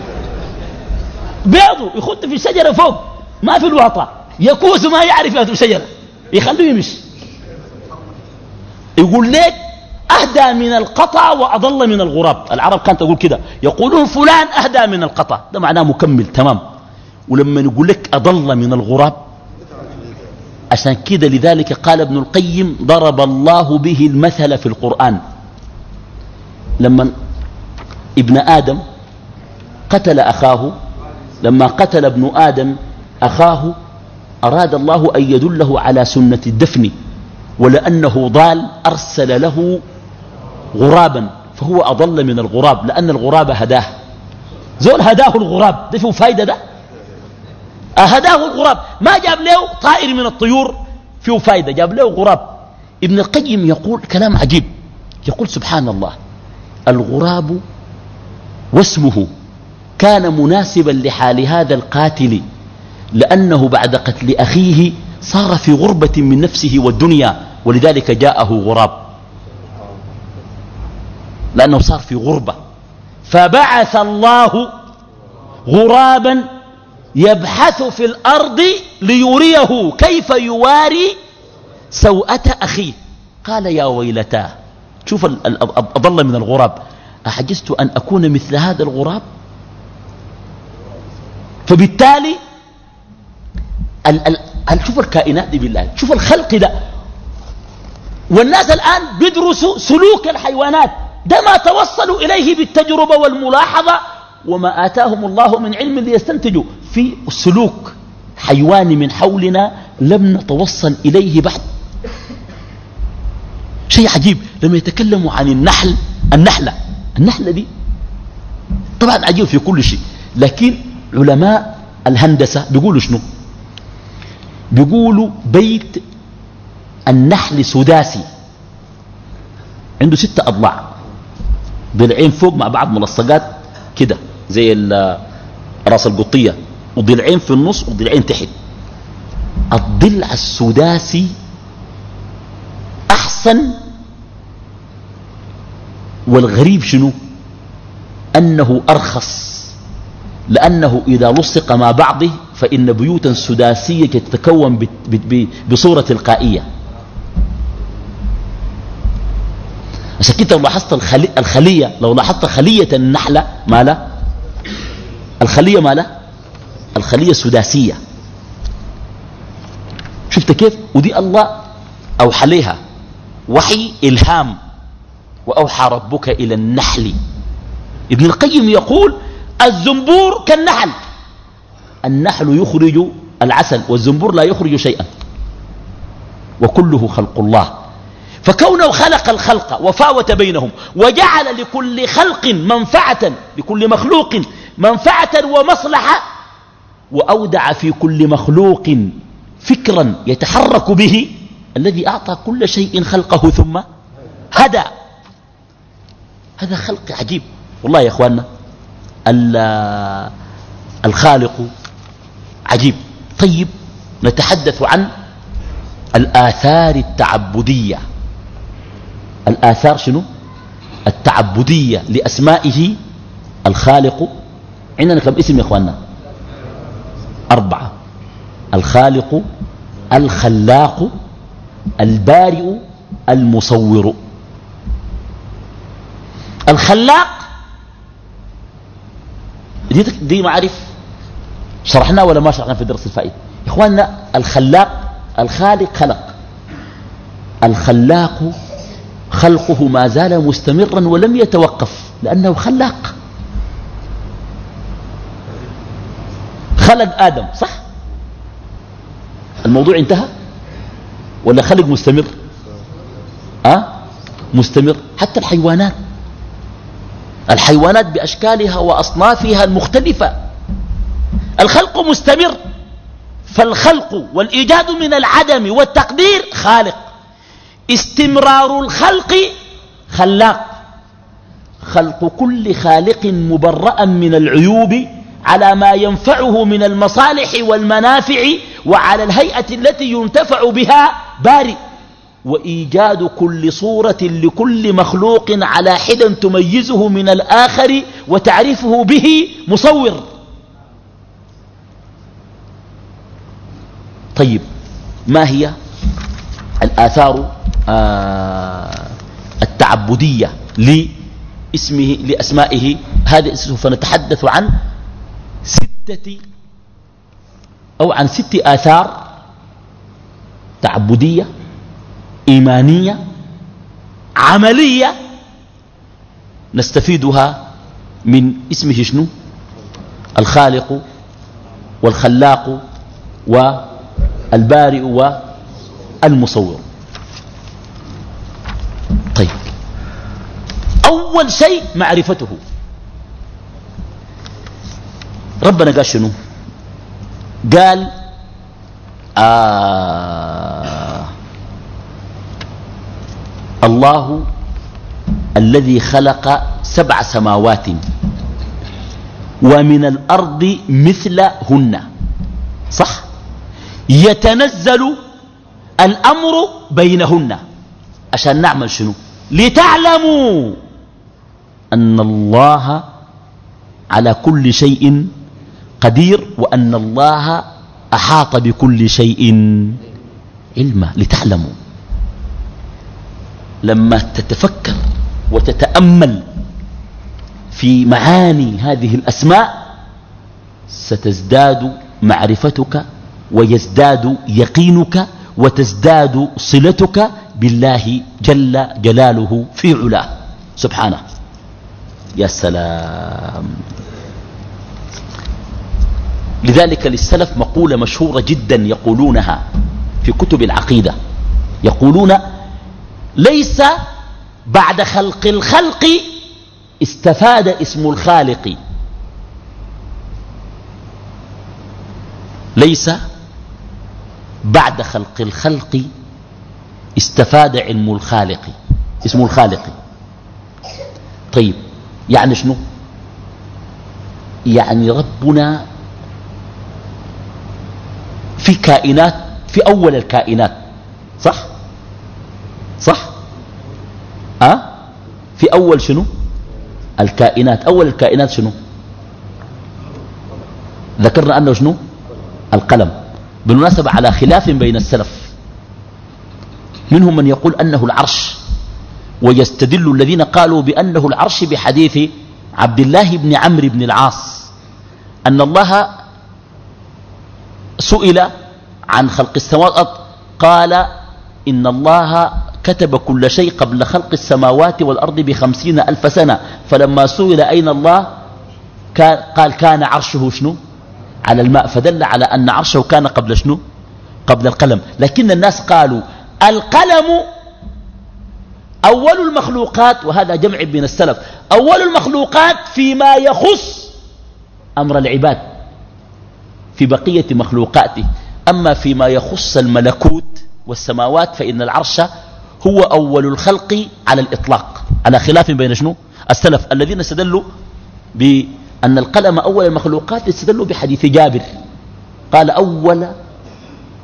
بيضه يخط في الشجرة فوق، ما في الوطة، يكوس ما يعرف يأتي الشجرة، يخليه يمشي. يقول لك أهدى من القطع وأضل من الغراب. العرب كانت تقول كده، يقولون فلان أهدى من القطع، ده معناه مكمل تمام. ولما يقول لك أضل من الغراب، عشان كده لذلك قال ابن القيم ضرب الله به المثل في القرآن. لما ابن آدم قتل أخاه، لما قتل ابن آدم أخاه أراد الله أن يدله على سنة الدفن، ولأنه ضال أرسل له غرابا فهو أضل من الغراب، لأن الغراب هداه. زول هداه الغراب، ده فيه فايدة ده؟ هداه الغراب، ما جاب له طائر من الطيور فيه فايدة، جاب له غراب. ابن القيم يقول كلام عجيب، يقول سبحان الله، الغراب واسمه كان مناسبا لحال هذا القاتل، لأنه بعد قتل أخيه صار في غربة من نفسه والدنيا، ولذلك جاءه غراب، لأنه صار في غربة. فبعث الله غرابا يبحث في الأرض ليريه كيف يواري سوءة أخيه. قال يا ويلتاه، شوف أضل من الغراب، أحجزت أن أكون مثل هذا الغراب. فبالتالي شوف الكائنات دي بالله، شوف الخلق ده. والناس الآن بيدرسوا سلوك الحيوانات، ده ما توصلوا إليه بالتجربة والملاحظة وما آتاهم الله من علم ليستنتجوا في سلوك حيواني من حولنا لم نتوصل إليه بعد. شيء عجيب لما يتكلموا عن النحلة دي طبعا عجيب في كل شيء، لكن علماء الهندسة بيقولوا شنو؟ بيقولوا بيت النحل سداسي، عنده 6 أضلاع، ضلعين فوق مع بعض ملصقات كده زي راس القطية، وضلعين في النص وضلعين تحت. الضلع السداسي أحسن، والغريب شنو؟ أنه أرخص، لأنه إذا لصق مع بعضه فإن بيوتا سداسية تتكون بصورة تلقائية. عشان كده لو لاحظت الخلية، لو لاحظت خلية النحلة مالا، الخلية مالا، الخلية سداسية. شفت كيف؟ ودي الله أوحى لها وحي إلهام، وأوحى ربك إلى النحل. ابن القيم يقول الزنبور كالنحل، النحل يخرج العسل والزنبور لا يخرج شيئا، وكله خلق الله. فكونه خلق الخلق وفاوت بينهم وجعل لكل خلق منفعة، لكل مخلوق منفعة ومصلحة، وأودع في كل مخلوق فكرا يتحرك به، الذي أعطى كل شيء خلقه ثم هدى. هذا خلق عجيب والله يا أخواننا. الخالق عجيب. طيب نتحدث عن الآثار التعبدية. الآثار شنو؟ التعبدية لأسمائه الخالق. عندنا كم اسم يا أخواننا؟ 4: الخالق، الخلاق، البارئ، المصور. الخلاق دي معرف شرحناه ولا ما شرحنا في الدرس الفائت يا اخواننا؟ الخلاق الخالق خلق، الخلاق خلقه ما زال مستمرا ولم يتوقف لأنه خلاق. خلق آدم صح؟ الموضوع انتهى ولا خلق مستمر؟ مستمر. حتى الحيوانات بأشكالها وأصنافها المختلفة الخلق مستمر. فالخلق والإيجاد من العدم والتقدير خالق، استمرار الخلق خلاق. خلق كل خالق مبرأ من العيوب على ما ينفعه من المصالح والمنافع وعلى الهيئة التي ينتفع بها بارئ. وإيجاد كل صورة لكل مخلوق على حدة تميزه من الآخر وتعرفه به مصور. طيب ما هي الآثار التعبدية لأسمائه؟ هذا سوف نتحدث عن 6 آثار تعبدية إيمانية عملية نستفيدها من اسمه شنو؟ الخالق والخلاق والبارئ والمصور. طيب أول شيء معرفته. ربنا قال شنو؟ قال الله الذي خلق 7 سماوات ومن الأرض مثلهن صح؟ يتنزل الأمر بينهن عشان نعمل شنو؟ لتعلموا أن الله على كل شيء قدير وأن الله أحاط بكل شيء علما. لتعلموا. لما تتفكر وتتأمل في معاني هذه الأسماء ستزداد معرفتك ويزداد يقينك وتزداد صلتك بالله جل جلاله في علاه سبحانه. يا سلام. لذلك للسلف مقولة مشهورة جدا يقولونها في كتب العقيدة، يقولون: ليس بعد خلق الخلق استفاد اسم الخالق. ليس بعد خلق الخلق استفاد علم الخالق، اسم الخالق. طيب يعني شنو؟ يعني ربنا في كائنات، في أول الكائنات صح؟ صح؟ في أول شنو؟ الكائنات. أول الكائنات شنو؟ ذكرنا أنه شنو؟ القلم. بالمناسبة على خلاف بين السلف، منهم من يقول أنه العرش، ويستدل الذين قالوا بأنه العرش بحديث عبد الله بن عمرو بن العاص أن الله سئل عن خلق السماوات قال: إن الله كتب كل شيء قبل خلق السماوات والأرض ب50,000 سنة. فلما سئل أين الله قال: كان عرشه شنو؟ على الماء. فدل على أن عرشه كان قبل شنو؟ قبل القلم. لكن الناس قالوا القلم أول المخلوقات، وهذا جمع بين السلف، أول المخلوقات فيما يخص أمر العباد في بقية مخلوقاته. أما فيما يخص الملكوت والسماوات فإن العرش هو أول الخلق على الإطلاق، على خلاف بين شنو؟ السلف الذين استدلوا بأن القلم أول المخلوقات، استدلوا بحديث جابر قال: أول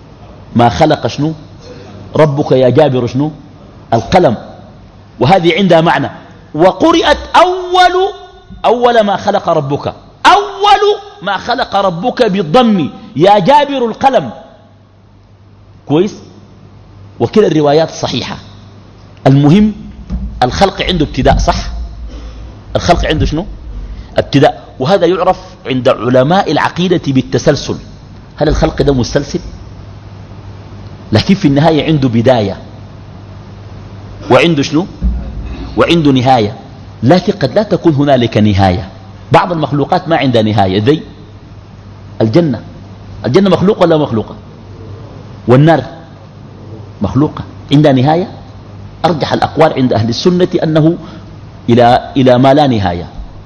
ما خلق شنو ربك يا جابر شنو القلم، وهذه عندها معنى. وقرئت أول ما خلق ربك، أول ما خلق ربك بالضم يا جابر القلم. كويس. وكلا الروايات صحيحة. المهم الخلق عنده ابتداء، صح؟ الخلق عنده شنو ابتداء، وهذا يعرف عند علماء العقيدة بالتسلسل. هل الخلق ده مستلسل؟ لكن في النهاية عنده بداية وعنده شنو وعنده نهاية، لكن قد لا تكون هنالك نهاية. بعض المخلوقات ما عندها نهاية، زي الجنة. الجنة مخلوقة ولا مخلوقة؟ والنار مخلوقة، عندها نهاية. أرجح الأقوال عند أهل السنة أنه إلى ما لا نهاية.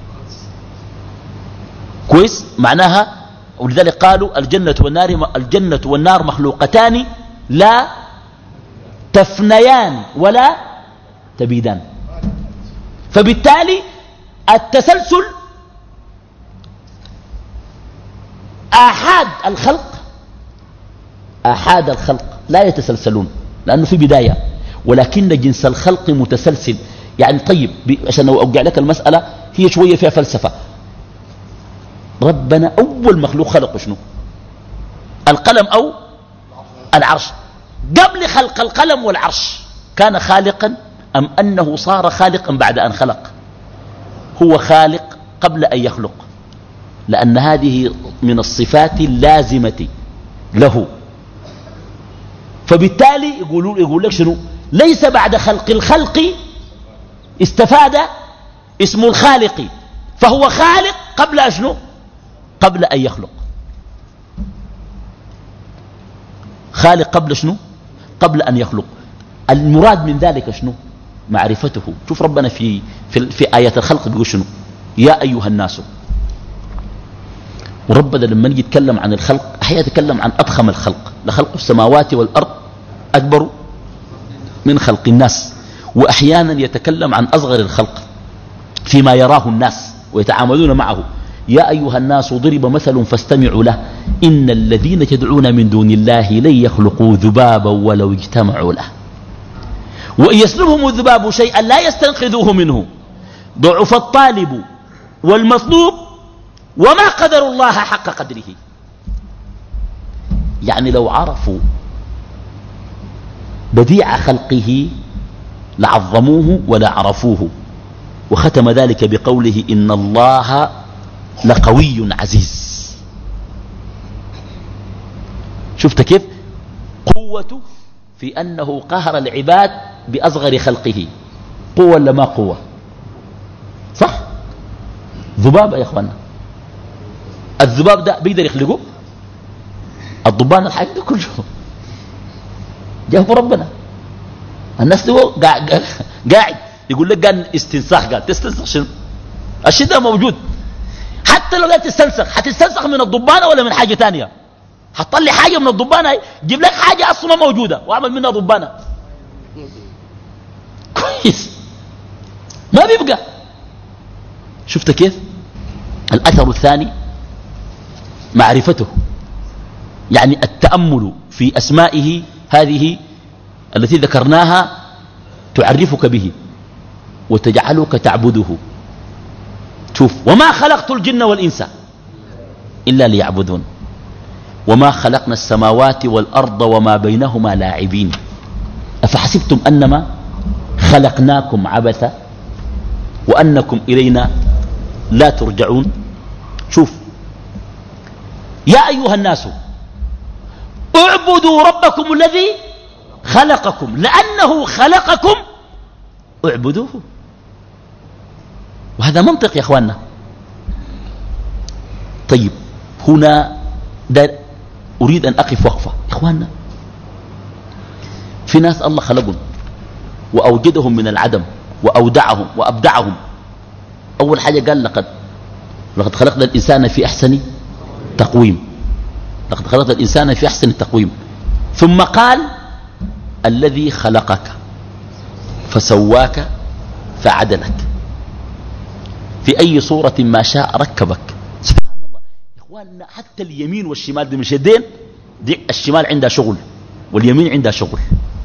كويس. معناها ولذلك قالوا الجنة والنار مخلوقتان لا تفنيان ولا تبيدان. فبالتالي التسلسل آحاد الخلق لا يتسلسلون لأنه في بداية، ولكن جنس الخلق متسلسل. يعني طيب عشان أوقع لك المسألة هي شوية فيها فلسفة. ربنا أول مخلوق خلق شنو؟ القلم أو العرش. قبل خلق القلم والعرش كان خالقا أم أنه صار خالقا بعد أن خلق؟ هو خالق قبل أن يخلق، لأن هذه من الصفات اللازمة له. فبالتالي يقول لك شنو؟ ليس بعد خلق الخلق استفاد اسم الخالق، فهو خالق قبل شنو؟ قبل أن يخلق. خالق قبل شنو؟ قبل أن يخلق. المراد من ذلك شنو؟ معرفته. شوف ربنا في آية الخلق بيقول شنو؟ يا أيها الناس. وربنا لما يجي يتكلم عن الخلق أحيانا يتكلم عن أضخم الخلق، لخلق السماوات والأرض أكبر من خلق الناس، وأحيانا يتكلم عن أصغر الخلق فيما يراه الناس ويتعاملون معه. يا أيها الناس ضرب مثل فاستمعوا له إن الذين تدعون من دون الله لن يخلقوا ذبابا ولو اجتمعوا له وإن يسلبهم الذباب شيئا لا يستنقذوه منه ضعف الطالب والمطلوب وما قدر الله حق قدره. يعني لو عرفوا بديع خلقه لعظموه ولا عرفوه. وختم ذلك بقوله إن الله لقوي عزيز. شفت كيف؟ قوته في أنه قهر العباد بأصغر خلقه. قوة ولا ما قوة؟ صح؟ ذباب يا أخوانا، الذباب ده بيقدر يخلقه؟ الضبان الحاجة ده كله جابه ربنا. الناس دي قاعد يقول لك قال استنساخ، قال تستنسخ شنو؟ الشيء ده موجود. حتى لو قالت تستنسخ هتستنسخ من الضبانة ولا من حاجة تانية؟ هتطلع حاجة من الضبانة، جيب لك حاجة أصلا موجودة واعمل منها ضبانة. كويس، ما بيبقى. شفت كيف؟ الأثر الثاني معرفته، يعني التأمل في أسمائه هذه التي ذكرناها تعرفك به وتجعلك تعبده. شوف، وما خلقت الجن والإنس إلا ليعبدون وما خلقنا السماوات والأرض وما بينهما لاعبين أفحسبتم أنما خلقناكم عبثا وأنكم إلينا لا ترجعون. شوف، يا أيها الناس اعبدوا ربكم الذي خلقكم، لأنه خلقكم اعبدوه. وهذا منطق يا أخواننا. طيب هنا أريد أن أقف وقفة يا أخواننا. في ناس الله خلقهم وأوجدهم من العدم وأودعهم وأبدعهم. أول حاجة قال لقد خلقنا الإنسان في أحسن تقويم، لقد خلقنا الإنسان في أحسن تقويم. ثم قال الذي خلقك فسواك فعدلك في أي صورة ما شاء ركبك. سبحان الله يا إخواننا، حتى اليمين والشمال دي مش يدين، دي الشمال عندها شغل واليمين عندها شغل.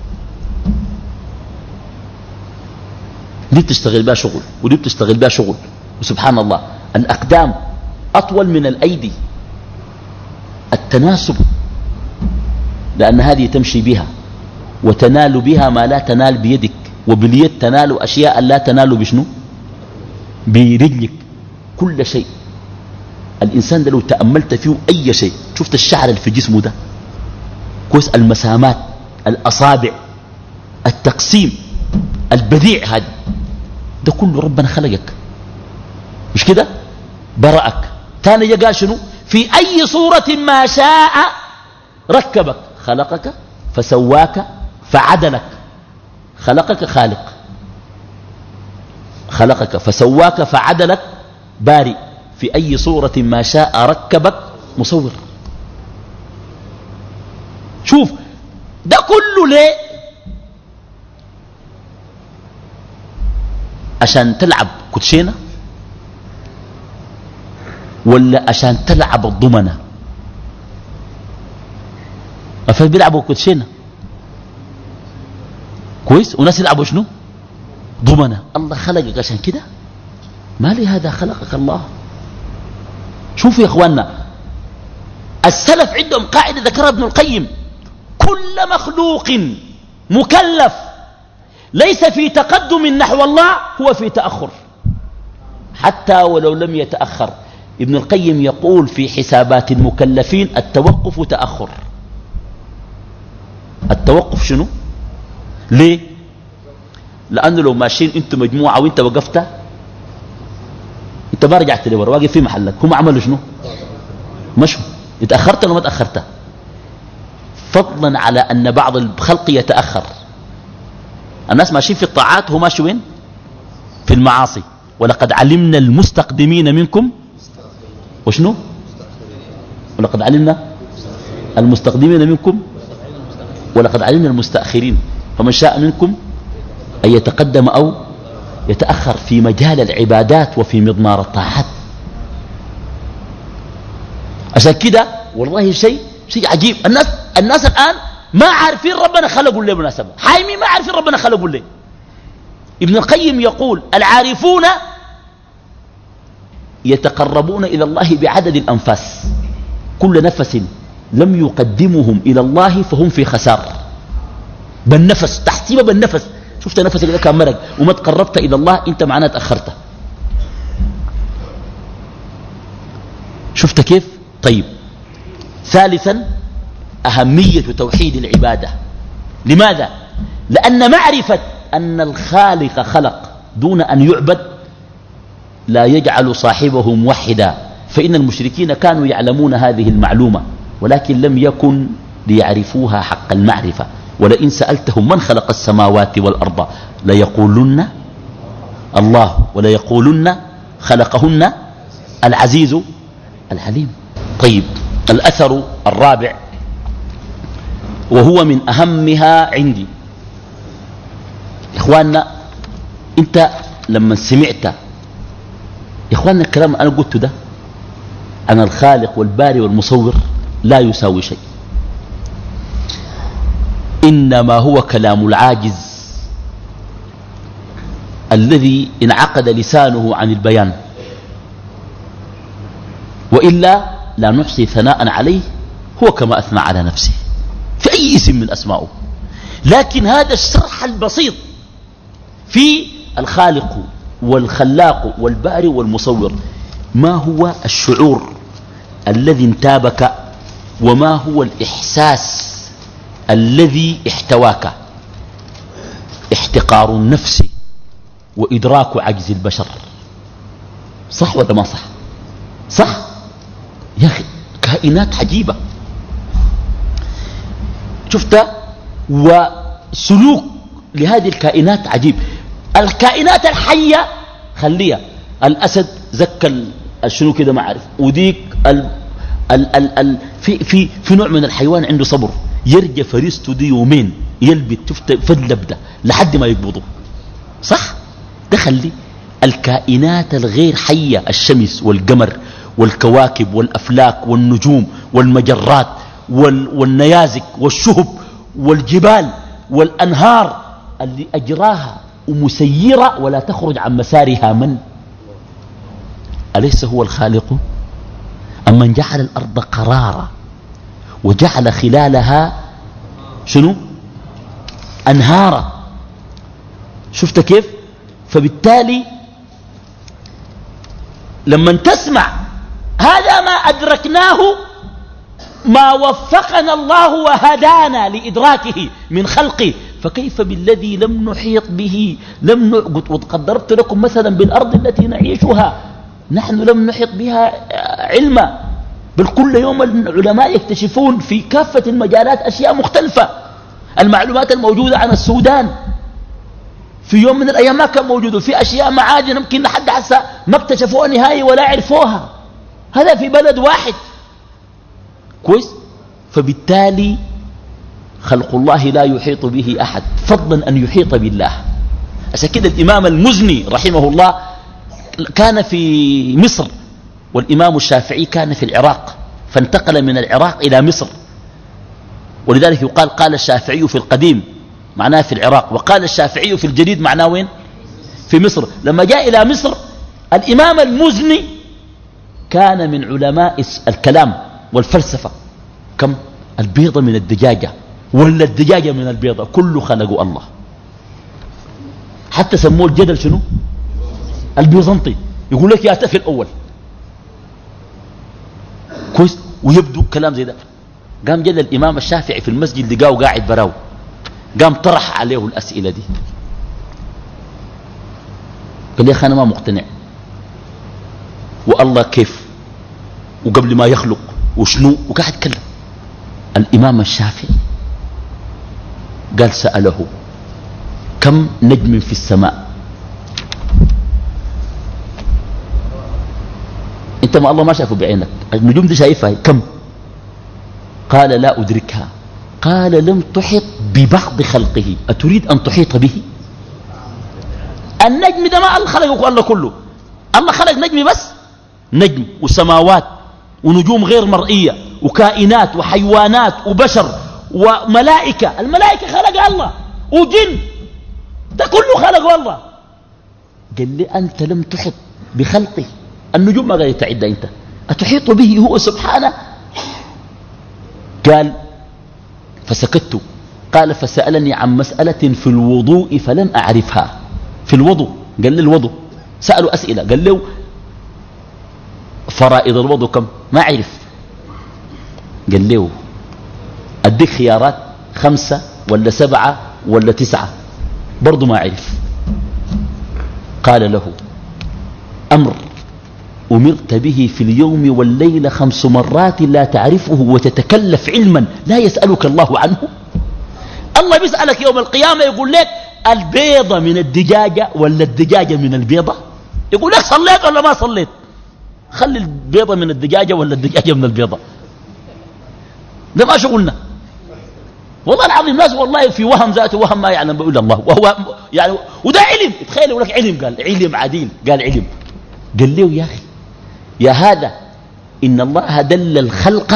دي بتشتغل بها شغل ودي بتشتغل بها شغل. وسبحان الله الأقدام أطول من الأيدي، التناسب، لأن هذه تمشي بها وتنال بها ما لا تنال بيدك، وباليد تنال أشياء لا تنال بشنو؟ برجلك. كل شيء الإنسان ده لو تأملت فيه أي شيء، شفت الشعر اللي في جسمه ده كويس، المسامات، الأصابع، التقسيم البديع، هذا ده كله ربنا خلقك، مش كده؟ برأك. ثاني قال شنو؟ في أي صورة ما شاء ركبك، خلقك فسواك فعدلك. خلقك خالق، خلقك فسواك فعدلك بارئ، في أي صورة ما شاء ركبك مصور. شوف ده كله ليه؟ عشان تلعب كوتشينة ولا عشان تلعب الضمنة؟ أفهم بيلعبوا كوتشينة كويس، وناس يلعبوا شنو؟ ضمنة. الله خلقك عشان كده؟ ما لهذا خلقك الله. شوفوا يا اخواننا، السلف عندهم قاعدة ذكرها ابن القيم: كل مخلوق مكلف ليس في تقدم نحو الله هو في تأخر، حتى ولو لم يتأخر. ابن القيم يقول في حسابات المكلفين: التوقف تأخر. التوقف شنو؟ ليه؟ لأنه لو ماشيين انتوا مجموعة وانت وقفت، انت ما رجعت لورا، واقف في محلك، هم عملوا شنو؟ مشوا. اتأخرت ولا ما تأخرت؟ فضلا على أن بعض الخلق يتأخر. الناس ماشيين في الطاعات وهم ماشوا وين؟ في المعاصي. ولقد علمنا المستقدمين منكم وشنو؟ ولقد علمنا المستقدمين منكم ولقد علمنا المستأخرين، فمن شاء منكم أن يتقدم أو يتأخر في مجال العبادات وفي مضمار الطاعات. عشان كده والله شيء عجيب. الناس الآن ما عارفين ربنا خلقوا ليه، مناسبة حايمين ما عارفين ربنا خلقوا ليه. ابن القيم يقول: العارفون يتقربون إلى الله بعدد الأنفاس، كل نفس لم يقدمهم إلى الله فهم في خسار. بالنفس، تحسيبه بالنفس. شفت نفسك إذا كان مرق وما تقربت إلى الله أنت معناه تأخرت. شفت كيف؟ طيب، ثالثا أهمية توحيد العبادة. لماذا؟ لأن معرفة أن الخالق خلق دون أن يعبد لا يجعل صاحبه موحدا، فإن المشركين كانوا يعلمون هذه المعلومة ولكن لم يكن ليعرفوها حق المعرفة. ولئن سألتهم من خلق السماوات والأرض ليقولن الله وليقولن خلقهن العزيز العليم. طيب، الأثر الرابع وهو من أهمها عندي. إخواننا، أنت لما سمعت يا إخواننا الكلام أنا قلته ده عن الخالق والباري والمصور لا يساوي شيء، إنما هو كلام العاجز الذي انعقد لسانه عن البيان، وإلا لا نحصي ثناء عليه، هو كما أثنى على نفسه في أي اسم من أسمائه. لكن هذا الشرح البسيط في الخالق والخلاق والباري والمصور، ما هو الشعور الذي انتابك، وما هو الإحساس الذي احتواك؟ احتقار النفس وإدراك عجز البشر. صح ولا ما صح؟ صح يا أخي، كائنات عجيبة شفت، وسلوك لهذه الكائنات عجيب. الكائنات الحية خليها، الأسد زكى شنو كده ما عارف، وديك في نوع من الحيوان عنده صبر، يرجى فريسته دي يومين يلبت شفت فدلبده لحد ما يقبضه. صح؟ ده خلي الكائنات الغير حية، الشمس والقمر والكواكب والأفلاك والنجوم والمجرات والنيازك والشهب والجبال والأنهار اللي أجراها ومسيرة ولا تخرج عن مسارها من؟ أليس هو الخالق؟ أمن جعل الأرض قرارا وجعل خلالها شنو؟ أنهارا. شفت كيف؟ فبالتالي لما تسمع هذا ما أدركناه ما وفقنا الله وهدانا لإدراكه من خلقه، فكيف بالذي لم نحيط به؟ وقد ضربت لكم مثلا بالأرض التي نعيشها، نحن لم نحيط بها علما، بل كل يوم العلماء يكتشفون في كافة المجالات أشياء مختلفة. المعلومات الموجودة عن السودان في يوم من الأيام ما كان موجود، في أشياء معادن يمكن لحد حسا ما اكتشفوها نهائي ولا عرفوها، هذا في بلد واحد. كويس؟ فبالتالي خلق الله لا يحيط به أحد فضلا أن يحيط بالله. عشان كده الإمام المزني رحمه الله كان في مصر، والإمام الشافعي كان في العراق، فانتقل من العراق إلى مصر، ولذلك يقال قال الشافعي في القديم معناه في العراق، وقال الشافعي في الجديد معناه وين؟ في مصر. لما جاء إلى مصر الإمام المزني كان من علماء الكلام والفلسفة. كم؟ البيضة من الدجاجة ولا الدجاجة من البيضة، كله خلقوا الله. حتى سموه الجدل شنو؟ البيزنطي. يقول لك يا تفي الأول. كويس؟ ويبدو كلام زي ده. قام جد الإمام الشافعي في المسجد لقاه قاعد براو، قام طرح عليه الأسئلة دي، قال لي أنا ما مقتنع، والله كيف وقبل ما يخلق وشنو، وقاعد يتكلم. الإمام الشافعي قال سأله كم نجم في السماء؟ انت ما الله ما شافه بعينك، النجوم دي شايفها كم؟ قال لا أدركها. قال لم تحط ببعض خلقه، أتريد أن تحيط به؟ النجم ده ما الله خلقه الله كله، الله خلق نجم بس، نجم وسماوات ونجوم غير مرئية وكائنات وحيوانات وبشر وملائكة، الملائكة خلق الله، وجن، ده كله خلق الله. قال لي أنت لم تحط بخلقه، النجوم ما قال تعد أنت، أتحيط به هو سبحانه؟ قال فسكت. قال فسألني عن مسألة في الوضوء فلم أعرفها. في الوضوء، قال لي الوضوء، سألوا أسئلة، قال له فرائض الوضوء كم؟ ما عرف. قال له أديك خيارات 5 ولا 7 ولا 9، برضو ما عرف. قال له أمر أمرت به في اليوم والليلة 5 مرات لا تعرفه وتتكلف علما لا يسألك الله عنه. الله بيسألك يوم القيامة يقول لك البيضة من الدجاجة ولا الدجاجة من البيضة، يقول لك صليت ولا ما صليت، خلي البيضة من الدجاجة ولا الدجاجة من البيضة، ده ما شغلنا. والله العظيم ناس والله في وهم ذاته، وهم ما يعلم بقول الله، وهو يعني وده علم. تخيل يقول لك علم، قال علم عديل، قال علم. قال له يا أخي يا هذا إن الله دل الخلق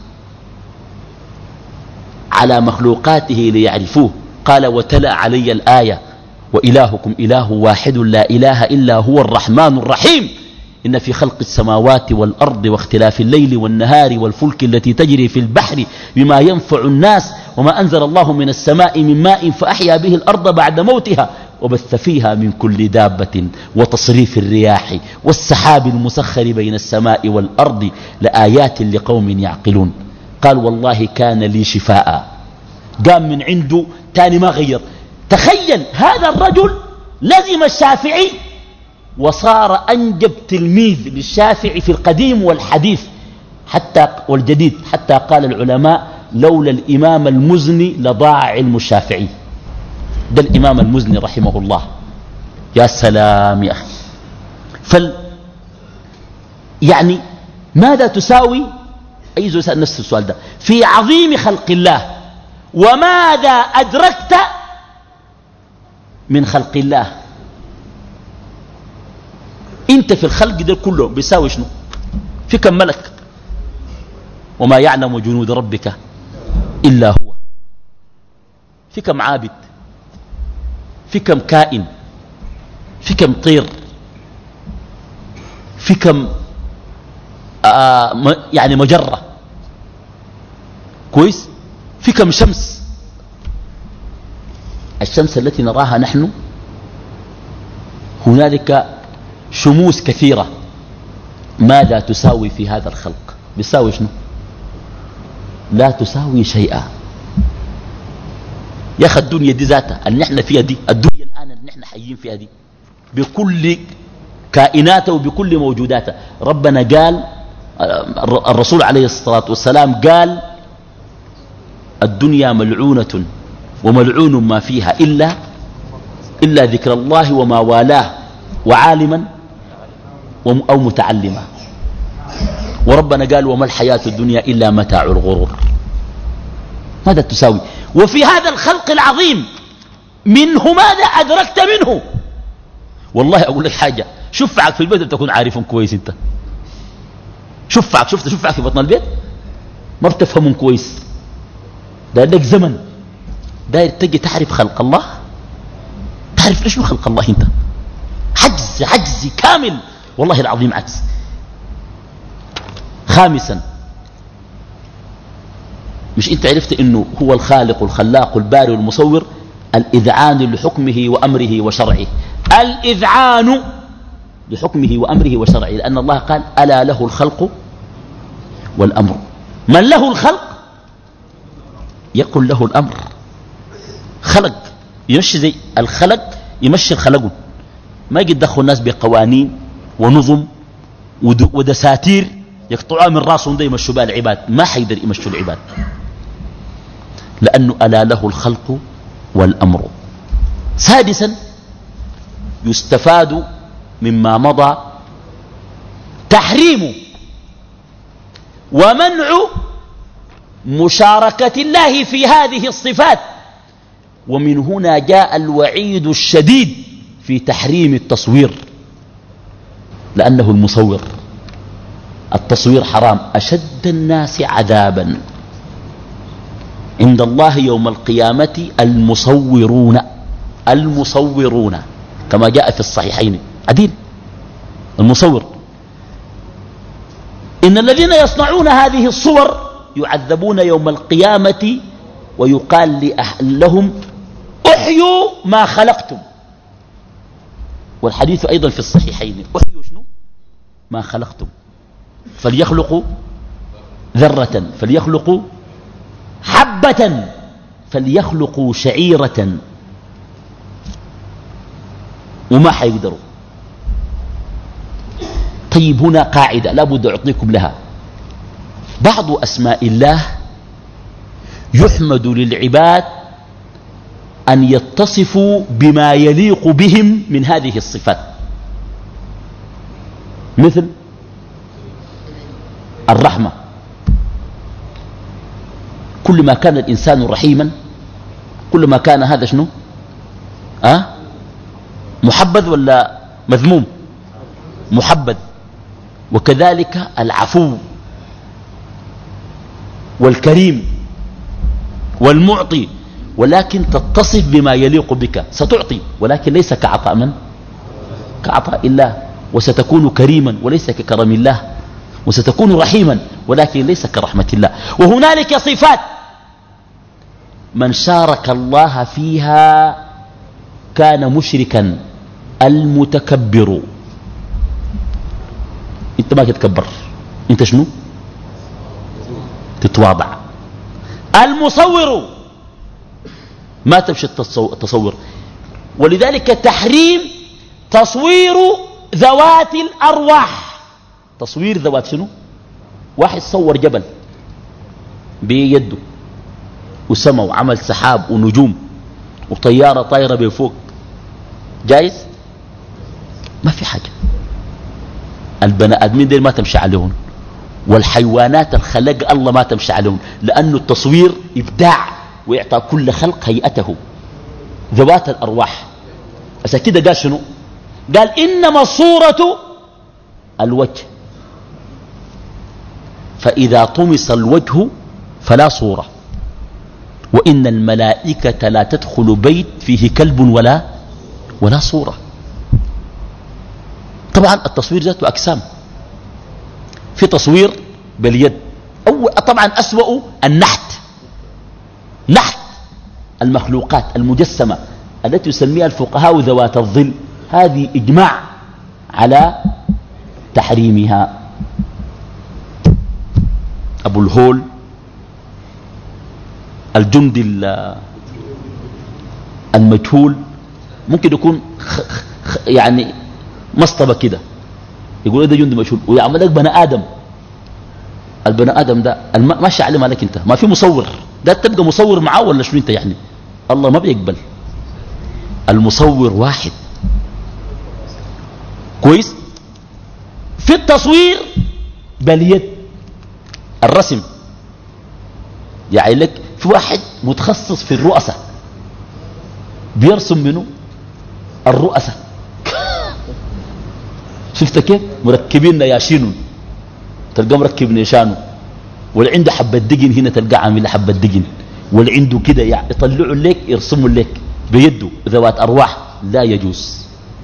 على مخلوقاته ليعرفوه. قال وتلا علي الآية وإلهكم إله واحد لا إله إلا هو الرحمن الرحيم إن في خلق السماوات والأرض واختلاف الليل والنهار والفلك التي تجري في البحر بما ينفع الناس وما أنزل الله من السماء من ماء فأحيا به الأرض بعد موتها وبث فيها من كل دابة وتصريف الرياح والسحاب المسخر بين السماء والأرض لآيات لقوم يعقلون. قال والله كان لي شفاء. قام من عنده تاني ما غير. تخيل هذا الرجل لزم الشافعي وصار أنجب تلميذ للشافعي في القديم والحديث حتى والجديد، حتى قال العلماء لولا الإمام المزني لضاع علم الشافعي. ده الإمام المزني رحمه الله. يا سلام يا أخي. يعني ماذا تساوي، أي زول يسأل نفس السؤال ده، في عظيم خلق الله، وماذا أدركت من خلق الله؟ انت في الخلق ده كله بيساوي شنو؟ في كم ملك؟ وما يعلم جنود ربك إلا هو. في كم عابد، في كم كائن، في كم طير، في كم يعني مجرة، كويس، في كم شمس. الشمس التي نراها نحن هنالك شموس كثيرة، ماذا تساوي في هذا الخلق؟ بتساوي شنو؟ لا تساوي شيئا. يا أخي الدنيا دي ذاتها اللي نحن فيها دي، الدنيا الآن اللي نحن حيين فيها دي بكل كائناته وبكل موجوداته، ربنا قال، الرسول عليه الصلاة والسلام قال الدنيا ملعونة وملعون ما فيها إلا ذكر الله وما والاه وعالما أو متعلما. وربنا قال وما الحياة الدنيا إلا متاع الغرور. ماذا تساوي؟ وفي هذا الخلق العظيم منه ماذا أدركت منه؟ والله أقول لك حاجة، شفعك في البيت تكون عارفهم كويس. انت شفعك، شفت شفعك في بطن البيت ما بتفهمهم كويس. داير لك زمن، داير تجي تعرف خلق الله، تعرف ليش خلق الله. انت عجز كامل، والله العظيم عجز. خامسا، مش انت عرفت انه هو الخالق الخلاق البارئ المصور؟ الإذعان لحكمه وأمره وشرعه، الإذعان لحكمه وأمره وشرعه، لأن الله قال ألا له الخلق والأمر. من له الخلق يقول له الأمر. خلق يمشي زي الخلق، يمشي الخلق، ما يجي يدخل الناس بقوانين ونظم ودساتير يقطعوها من راسهم ده يمشوا بها العباد، ما حيقدر يمشوا العباد، لأنه ألا له الخلق والأمر. سادسا، يستفاد مما مضى تحريم ومنع مشاركة الله في هذه الصفات، ومن هنا جاء الوعيد الشديد في تحريم التصوير، لأنه المصور. التصوير حرام. أشد الناس عذابا عند الله يوم القيامة المصورون كما جاء في الصحيحين. عديل المصور. إن الذين يصنعون هذه الصور يعذبون يوم القيامة ويقال لهم احيوا ما خلقتم. والحديث أيضا في الصحيحين، احيوا شنو؟ ما خلقتم. فليخلقوا ذرة، فليخلقوا حبة، فليخلقوا شعيرة، وما حيقدروا. طيب هنا قاعدة لا بد أعطيكم لها. بعض أسماء الله يحمد للعباد أن يتصفوا بما يليق بهم من هذه الصفات، مثل الرحمة. كل ما كان الإنسان رحيما كل ما كان هذا شنو؟ محبذ ولا مذموم؟ محبذ. وكذلك العفو والكريم والمعطي، ولكن تتصف بما يليق بك. ستعطي ولكن ليس كعطاء من؟ كعطاء الله. وستكون كريما وليس ككرم الله، وستكون رحيما ولكن ليس كرحمة الله. وهنالك صفات من شارك الله فيها كان مشركا. المتكبر، انت ما تتكبر، انت شنو؟ تتواضع. المصور ما تمشي التصور. ولذلك تحريم تصوير ذوات الأرواح. تصوير ذوات شنو؟ واحد صور جبل بيده وسمى وعمل سحاب ونجوم وطيارة طايرة بفوق، جايز؟ ما في حاجة. البني آدمين دي ما تمشي عليهم، والحيوانات الخلق الله ما تمشي عليهم، لأنه التصوير إبداع ويعطى كل خلق هيئته. ذوات الأرواح. عشان كده قال شنو؟ قال إنما الصورة الوجه، فإذا طمس الوجه فلا صورة. وإن الملائكة لا تدخل بيت فيه كلب ولا صورة. طبعا التصوير ذاته أقسام، في تصوير باليد، طبعا أسوأ النحت، نحت المخلوقات المجسمة التي يسميها الفقهاء ذوات الظل، هذه إجماع على تحريمها. أبو الهول، الجندي المجهول، ممكن يكون يعني مصطبة كده، يقول ده جندي مجهول ويعمل لك بني آدم. البني آدم ده ماشي عليه مالك انت، ما في مصور، ده تبقى مصور معاه ولا شنو انت يعني؟ الله ما بيقبل، المصور واحد. كويس. في التصوير باليد، الرسم، يعني لك في واحد متخصص في الرؤسة بيرسم منه الرؤسة شفت كيف مركبين نياشينهم، تلقى مركب نيشانه، واللي عنده حبة دقن هنا تلقى عامل حبة دقن، واللي عنده كده يعني يطلعوا لك يرسموا لك بيده ذوات أرواح. لا يجوز،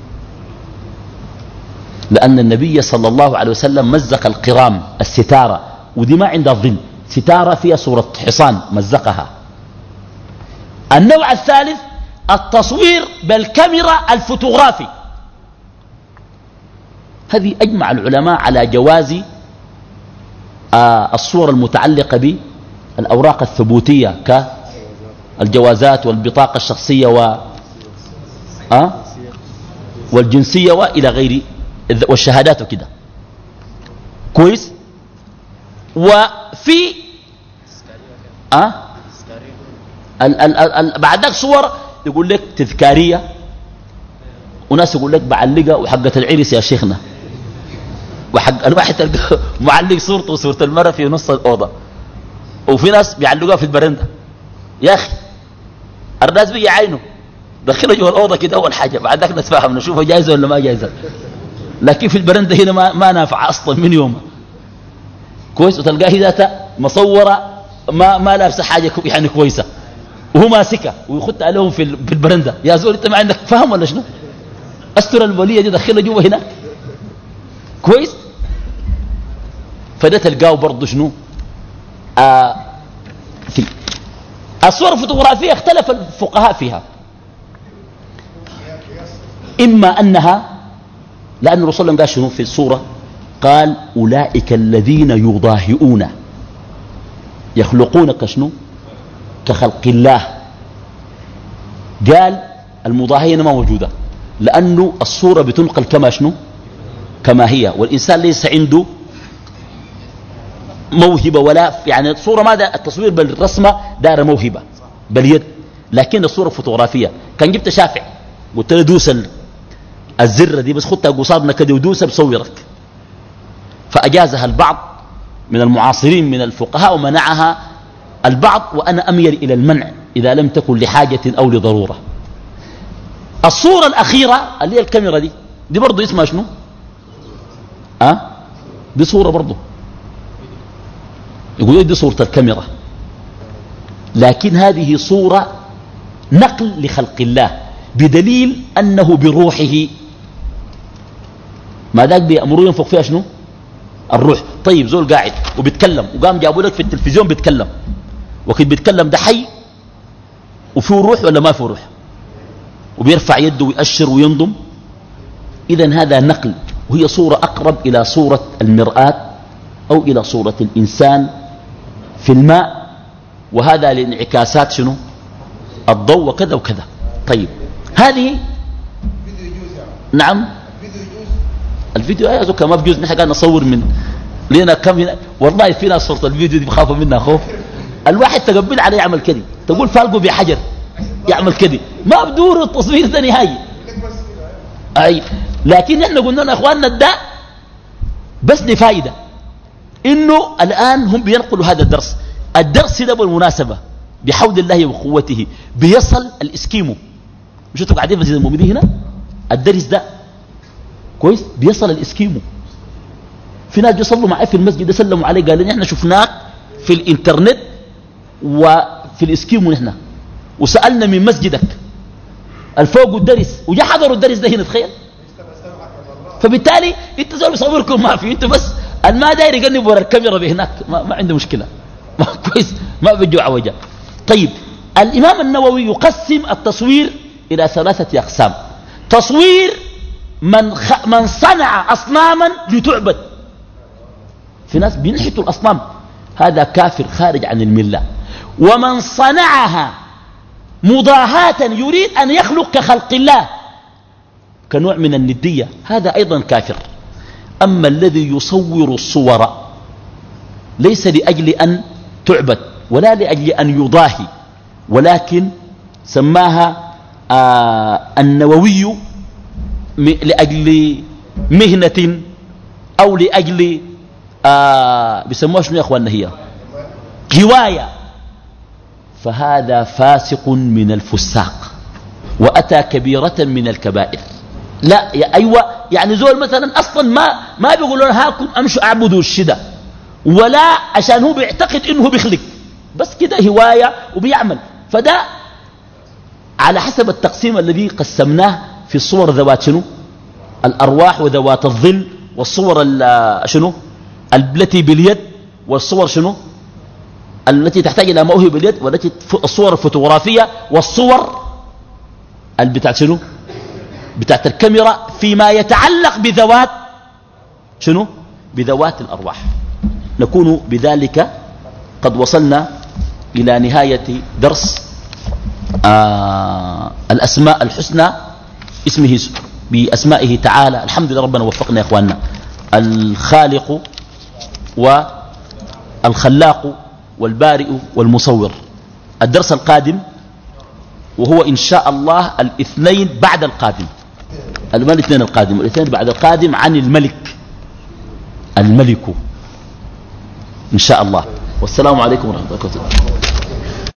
لأن النبي صلى الله عليه وسلم مزق القرام، الستارة، ودي ما عندها ظل، ستارة فيها صورة حصان مزقها. النوع الثالث التصوير بالكاميرا الفوتوغرافي، هذه أجمع العلماء على جواز الصور المتعلقة بالأوراق الثبوتية كالجوازات والبطاقة الشخصية والجنسية وإلى غير والشهادات وكده. كويس. وفي بعد ذلك صور يقول لك تذكارية، وناس يقول لك بعلقها وحقة العرس يا شيخنا، وحق الواحد تلقى معلق صورته وصورة المرأة في نص الأوضة، وفي ناس بيعلقوها في البرندة. يا أخي الناس بيجي عينه دخلها جوا الأوضة كده أول حاجة، بعد ذلك نتفاهم نشوفها جايزة ولا ما جايزة، لكن في البرندة هنا ما نافع أصلا من يوم. كويس. وتلقاه ذاتها مصورة ما لابسة حاجة يعني كويسة، وهو ماسكها ويخط عليهم في البرندة. يا زول انت ما عندك فهم ولا شنو؟ استر الولية دي دخلها جوا هنا. كويس. فده تلقاه برضه شنو في الصور الفوتوغرافية اختلف الفقهاء فيها، إما أنها، لأن الرسول قال شنو في الصورة؟ قال أولئك الذين يضاهئون يخلقون كشنو كخلق الله. قال المضاهية ما موجودة، لأنه الصورة بتنقل كما شنو كما هي، والإنسان ليس عنده موهبة ولا يعني الصورة ما دا التصوير بالرسمة دار موهبة باليد، لكن الصورة فوتوغرافية. كان جبت شافع قلت له دوس الزرة دي بس خدتها قصادنا كده ودوسها بصورك، فأجازها البعض من المعاصرين من الفقهاء ومنعها البعض، وأنا أميل إلى المنع إذا لم تكن لحاجة أو لضرورة. الصورة الأخيرة اللي هي الكاميرا دي برضو اسمها شنو دي صورة برضو، يقولوا دي صورة الكاميرا، لكن هذه صورة نقل لخلق الله بدليل أنه بروحه، ما ذاك بيأمروا ينفق فيها شنو الروح. طيب زول قاعد وبيتكلم وقام جابوا لك في التلفزيون بيتكلم، وكيف بيتكلم ده حي وفيه روح ولا ما فيه روح؟ وبيرفع يده ويأشر وينضم. إذن هذا نقل، وهي صورة أقرب إلى صورة المرآة أو إلى صورة الإنسان في الماء، وهذا لانعكاسات شنو الضوء وكذا وكذا. طيب هذه نعم الفيديو ايوه كما بجوز، نحن قاعد نصور من لينا كم هنا والله في ناس صورة الفيديو دي بخافوا منها خوف. الواحد تقبل عليه يعمل كده، تقول فالقوا بحجر يعمل كده، ما بدور التصوير ده نهائي. اي لكن نحن قلنا لنا اخواننا ده بس لفائده، انه الان هم بينقلوا هذا الدرس ده بالمناسبه بحول الله وقوته بيصل الاسكيمو، مش انتوا قاعدين في مسجد المؤمنين هنا الدرس ده كويس بيصل الاسكيمو. في ناس بيصلوا معي في المسجد سلموا عليه قال لي احنا شفناك في الانترنت في الإسكيمو نحن وسألنا من مسجدك الفوق الدرس وجا حضروا الدرس ده هنا، تخيل. فبالتالي انت زول بيصوركم ما في، انت بس الما داير يقنب ورا الكاميرا بهناك ما عنده مشكلة، ما كويس، ما بيجوا عوجة. طيب الإمام النووي يقسم التصوير إلى 3 أقسام. تصوير من صنع أصناما لتعبد، في ناس بينحتوا الأصنام، هذا كافر خارج عن الملة. ومن صنعها مضاهاة يريد أن يخلق كخلق الله كنوع من الندية، هذا أيضا كافر. أما الذي يصور الصور ليس لأجل أن تعبد ولا لأجل أن يضاهي، ولكن سماها النووي لأجل مهنة أو لأجل بيسموها شنو يا أخواننا، هي هواية، فهذا فاسق من الفساق وأتى كبيرة من الكبائر. لا يا أيوة، يعني زول مثلا أصلا ما بيقولون هاكم أمشوا أعبدوا الشدة، ولا عشان هو بيعتقد إنه بيخلق، بس كده هواية وبيعمل. فده على حسب التقسيم الذي قسمناه في الصور ذوات شنو الأرواح وذوات الظل، والصور شنو التي باليد، والصور شنو التي تحتاج إلى موهبة باليد، والتي الصور الفوتوغرافية، والصور بتاعت شنو بتاعت الكاميرا، فيما يتعلق بذوات شنو بذوات الأرواح. نكون بذلك قد وصلنا إلى نهاية درس الأسماء الحسنى، اسمه بأسمائه تعالى. الحمد لله ربنا وفقنا يا أخواننا، الخالق والخلاق والبارئ والمصور. الدرس القادم وهو إن شاء الله الاثنين بعد القادم، الاثنين القادم والاثنين بعد القادم عن الملك إن شاء الله. والسلام عليكم ورحمة الله وبركاته.